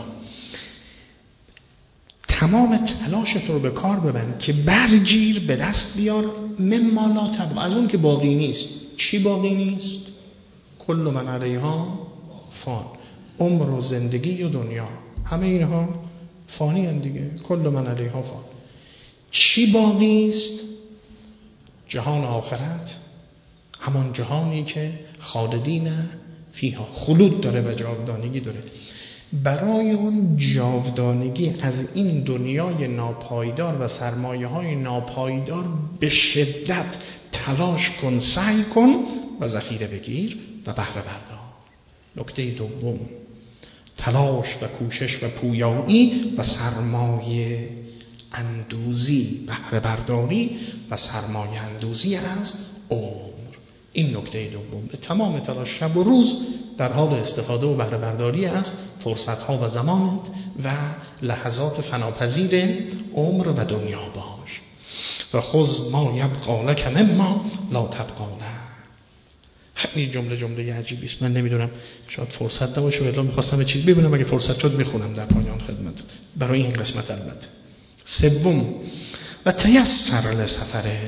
Speaker 1: تمام تلاشت رو به کار ببند که برگیر، به دست بیار مما لا تبقا، از اون که باقی نیست. چی باقی نیست؟ کل من علیها فان، عمر و زندگی و دنیا همه اینها فانی هستند دیگه. کل من علیها فان. چی باقی است؟ جهان آخرت، همان جهانی که خالدین فیها خلود داره و جاودانگی داره. برای اون جاودانگی از این دنیای ناپایدار و سرمایه‌های ناپایدار به شدت تلاش کن، سعی کن و ذخیره بگیر و بهره بردار. نکته دوم، تلاش و کوشش و پویایی و سرمایه اندوزی، بهره برداری و سرمایه اندوزی از عمر. این نکته دوم. به تمام تلاش شب و روز در حال استفاده و بهره برداری از فرصت‌ها و زمان و لحظات فناپذیر عمر و دنیا باش. و خذ ما یبقی لک مما لا تبقی له. خیلی جمله عجیبی است. من نمیدونم، شاید فرصت نباشه، ولی می‌خواستم چیز ببینم، اگه فرصت شد میخونم در پایان خدمت برای این قسمت. البته سوم، و تیسر لسفرک،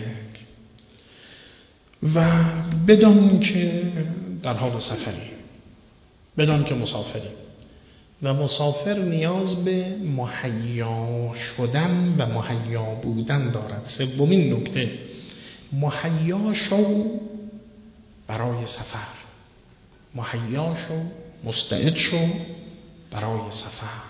Speaker 1: و بدان که در حال سفری، بدان که مسافری و مسافر نیاز به مهیا شدن و مهیا بودن دارد. سومین نکته، مهیا شو برای سفر، مهیا شو، مستعد شو برای سفر.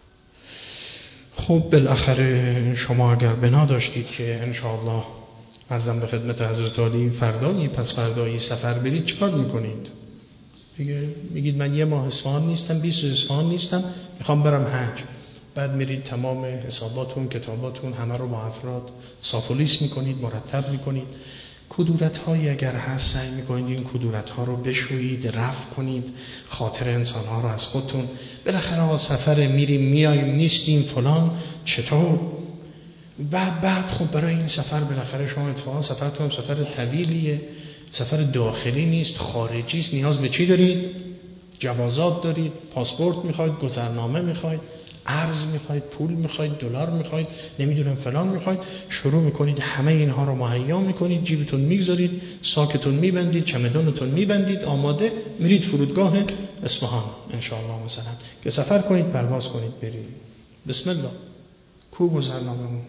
Speaker 1: خب بالاخره شما اگر بنا داشتید که انشاءالله عرضم به خدمت حضرت عالی فردایی پس فردایی سفر برید، چیکار میکنید؟ دیگه میگید من یه ماه اصفهان نیستم، 20 اصفهان نیستم، میخوام برم حج. بعد میرید تمام حساباتون، کتاباتون همه رو با افراد صاف و لیس میکنید، مرتب میکنید. کدورت‌هایی اگر هست سعی میکنید این کدورت‌ها رو بشویید، رفع کنید، خاطر انسان‌ها رو از خودتون. بالاخره سفر میریم میایم نیستیم فلان چطور. و بعد خب برای این سفر بالاخره شما اتفاقا سفرتون سفر طویلیه، سفر داخلی نیست، خارجی است. نیاز به چی دارید؟ جوازات دارید، پاسپورت میخواید، گذرنامه میخواید، ارز میخواید، پول میخواید، دلار میخواید، نمیدونم فلان میخواید. شروع میکنید همه اینها رو مهیا میکنید، جیبتون میگذارید، ساکتون میبندید، چمدانتون میبندید، آماده میرید فرودگاه اصفهان انشاءالله مثلا که سفر کنید، پرواز کنید برید. بسم الله. کو گذرنامه‌مون؟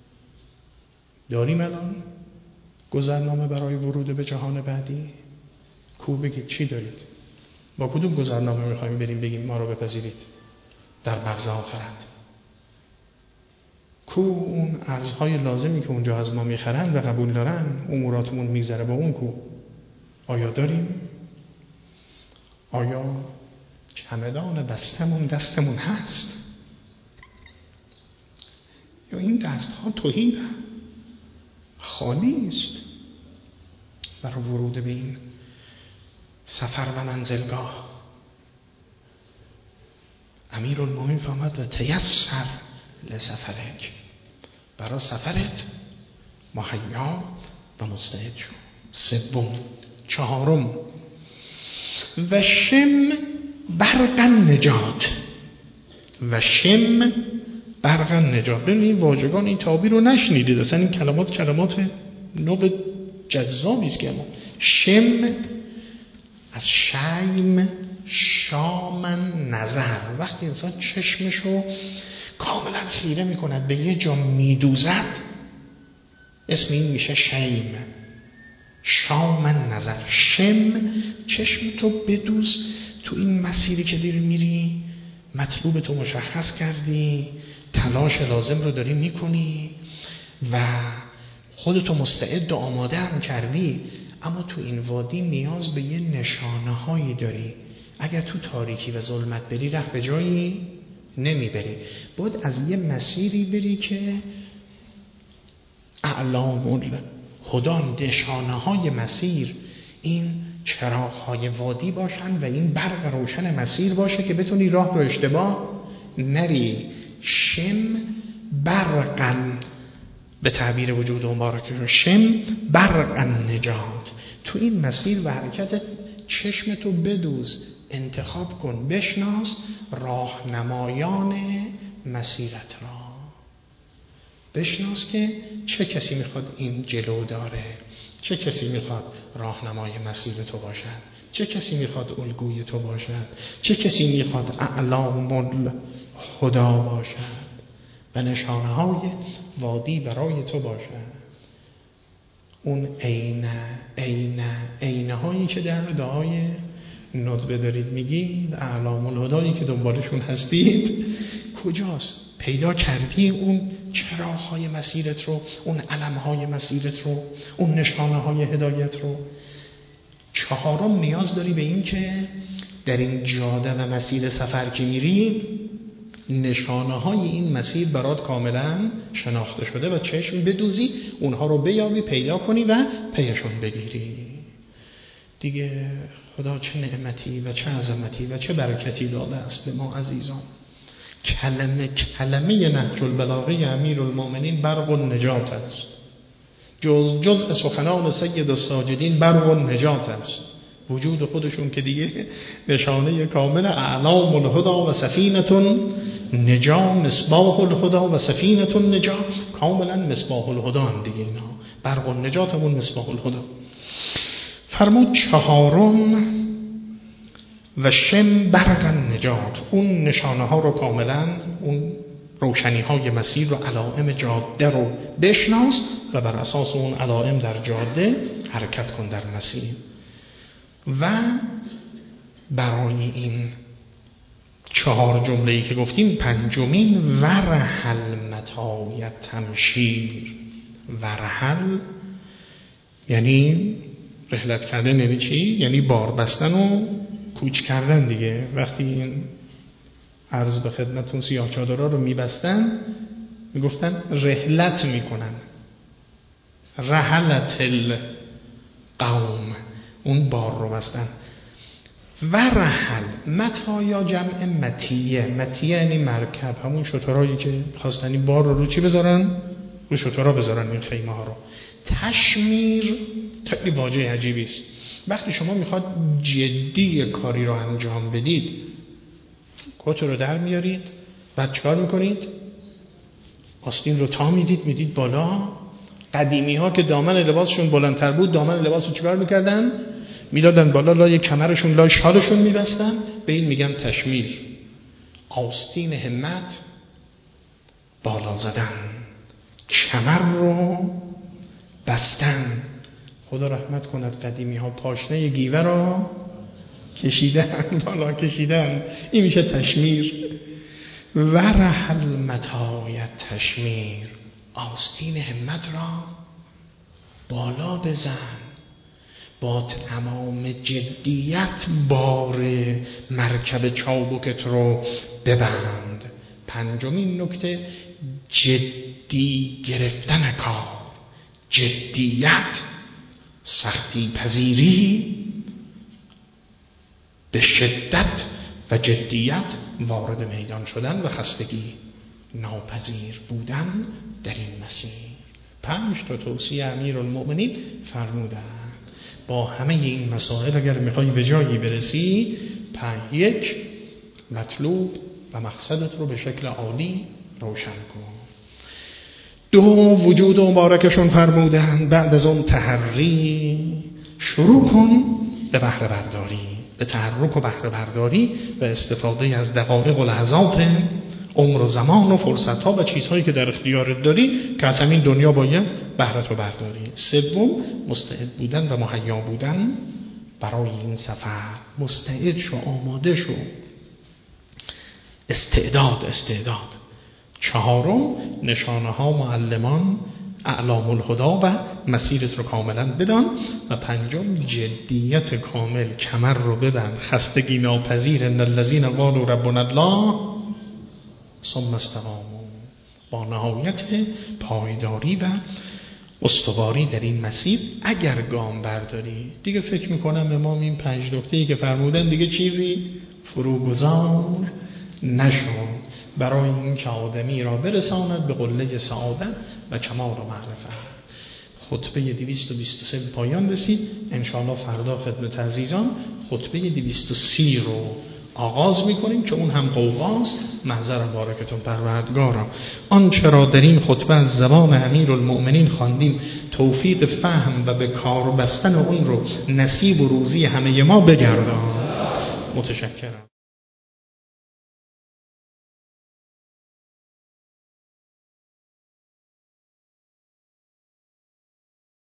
Speaker 1: داریم الان گذرنامه برای ورود به جهان بعدی؟ کو بگید چی دارید؟ با کدوم گذرنامه میخوایم بریم بگیم ما رو بپذیرید در مغز آخرت؟ کو اون ارزهای لازمی که اونجا از ما میخرن و قبول دارن، اموراتمون میگذره با اون کو؟ آیا داریم؟ آیا چمدان بستمون دستمون هست؟ یا این دستها تهی و خالی است برای ورود به این سفر و منزلگاه؟ امیرالمومنین فرمود و تیسر لسفرک، برای سفرت مهیا و مستعد شو. سوم. چهارم، و شم برق النجات، و شم برق النجات. ببینید این واژگان، این تعبیر رو نشنیدید اصلا، این کلمات نوع جذابی است که شم از شیم، شامن نظر، وقتی انسان چشمشو کاملا خیره میکند به یه جا میدوزد، اسم این میشه شیم. شامن نظر، شم، چشم تو بدوز تو این مسیری که داری میری، مطلوب تو مشخص کردی، تلاش لازم رو داری میکنی و خودتو مستعد و آماده هم کردی، اما تو این وادی نیاز به یه نشانه هایی داری. اگر تو تاریکی و ظلمت بری راه به جایی نمیبری، باید از یه مسیری بری که اعلام خدا، نشانه های مسیر، این چراغ های وادی باشن و این برق روشن مسیر باشه که بتونی راه رو اشتباه نری. شم برقن، به تعبیر وجود مبارک شم برقن نجات. تو این مسیر و حرکت چشمتو بدوز، انتخاب کن، بشناس راهنمایان مسیرت را. بشناس که چه کسی میخواد این جلو داره، چه کسی میخواد راهنمای مسیر تو باشد، چه کسی میخواد الگوی تو باشد، چه کسی میخواد اعلام الهدی باشد و نشانه های وادی برای تو باشد. اون عینه هایی که در دعای ندبه دارید میگید، اعلام الهدایی که دنبالشون هستید کجاست؟ پیدا کردی اون چراغ‌های مسیرت رو، اون علم‌های مسیرت رو، اون نشانه‌های هدایت رو؟ چهارم نیاز داری به این که در این جاده و مسیر سفر که میری نشانه‌های این مسیر برات کاملا شناخته شده و چشم بدوزی، اونها رو بیابی، پیدا کنی و پیشون بگیری. دیگه خدا چه نعمتی و چه عظمتی و چه برکتی داده است به ما عزیزان. کلمه نهج البلاغه امیرالمؤمنین برق النجات است. جزء سخنان سید الساجدین برق النجات است. وجود خودشون که دیگه نشانه کامل اعلام الهدا و سفینه نجا، مصباح الهدا و سفینه نجا، کاملا مصباح الهدا هم دیگه اینها. برق النجات همون مصباح الهدا. فرمود چهارم و شم برق النجات، اون نشانه ها رو کاملا، اون روشنی های مسیر رو، علائم جاده رو بشناس و بر اساس اون علائم در جاده حرکت کن در مسیر. و برای این چهار جمله‌ای که گفتیم، پنجمین ورحل متایت تمشیر. ورحل یعنی رحلت کردن، یعنی چی؟ یعنی بار بستن و کوچ کردن دیگه. وقتی این عرض به خدمتون سیاه چادرها رو میبستن میگفتن رحلت میکنن، رحلت القوم، اون بار رو بستن. ورحل متایا جمع متیه، متیه یعنی مرکب، همون شترهایی که خواستنی بار رو چی بذارن؟ رو شترها بذارن این خیمه ها رو. تشمیر خیلی واژه عجیبی است. وقتی شما میخواد جدی کاری رو انجام بدید، کت رو در میارید، بعد چکار میکنید؟ آستین رو تا میدید بالا. قدیمی ها که دامن لباسشون بلندتر بود، دامن لباس رو چکار میکردن؟ میدادن بالا، لای کمرشون، لای شالشون میبستن. به این میگن تشمیر. آستین همت بالا زدن، کمر رو بستن. خدا رحمت کند قدیمی ها پاشنه گیوه رو کشیدن، بالا کشیدن. این میشه تشمیر. ورحل متایت تشمیر، آستین همت را بالا بزن، با تمام جدیت بار مرکب چابکت رو ببند. پنجمین نکته جدی گرفتن کار، جدیت، سختی پذیری، به شدت و جدیت وارد میدان شدن و خستگی ناپذیر بودن در این مسیر. 5 تا توصیه امیرالمؤمنین فرمودند. با همه این مسائل اگر میخوای به جایی برسی، 1 مطلوب و مقصدت رو به شکل عالی روشن کن. 2 وجود مبارکشون فرمودند بعد از اون تحری شروع کن به بهره برداری، به تحرک و بهره برداری و استفاده از دقایق و لحظات عمر و زمان و فرصت ها و چیزهایی که در اختیارت داری که از همین دنیا باید بهره‌تو برداری. 3 مستعد بودن و مهیا بودن برای این سفر. مستعد شو، آماده شو، استعداد. 4 نشانه ها، معلمان، اعلام الهدا و مسیرت رو کاملا بدان. و 5 جدیت کامل، کمر رو ببند، خستگی ناپذیر. ان الذين قالوا ربنا الله ثم استقاموا، با نهایت پایداری و استواری در این مسیر اگر گام برداری. دیگه فکر میکنم امام این 5 نکته‌ای که فرمودن دیگه چیزی فروگذار نشد برای این که آدمی را برساند به قله سعادت و کمال و معرفت. خطبه 223 به پایان رسید. انشاءالله فردا خدمت عزیزان خطبه 230 رو آغاز میکنیم که اون هم قوقاست. محضر بارکتون پروردگارا، آنچه را در این خطبه از زبان امیرالمؤمنین خواندیم توفیق فهم و به کار بستن اون رو نصیب و روزی همه ما بگردان. متشکرم.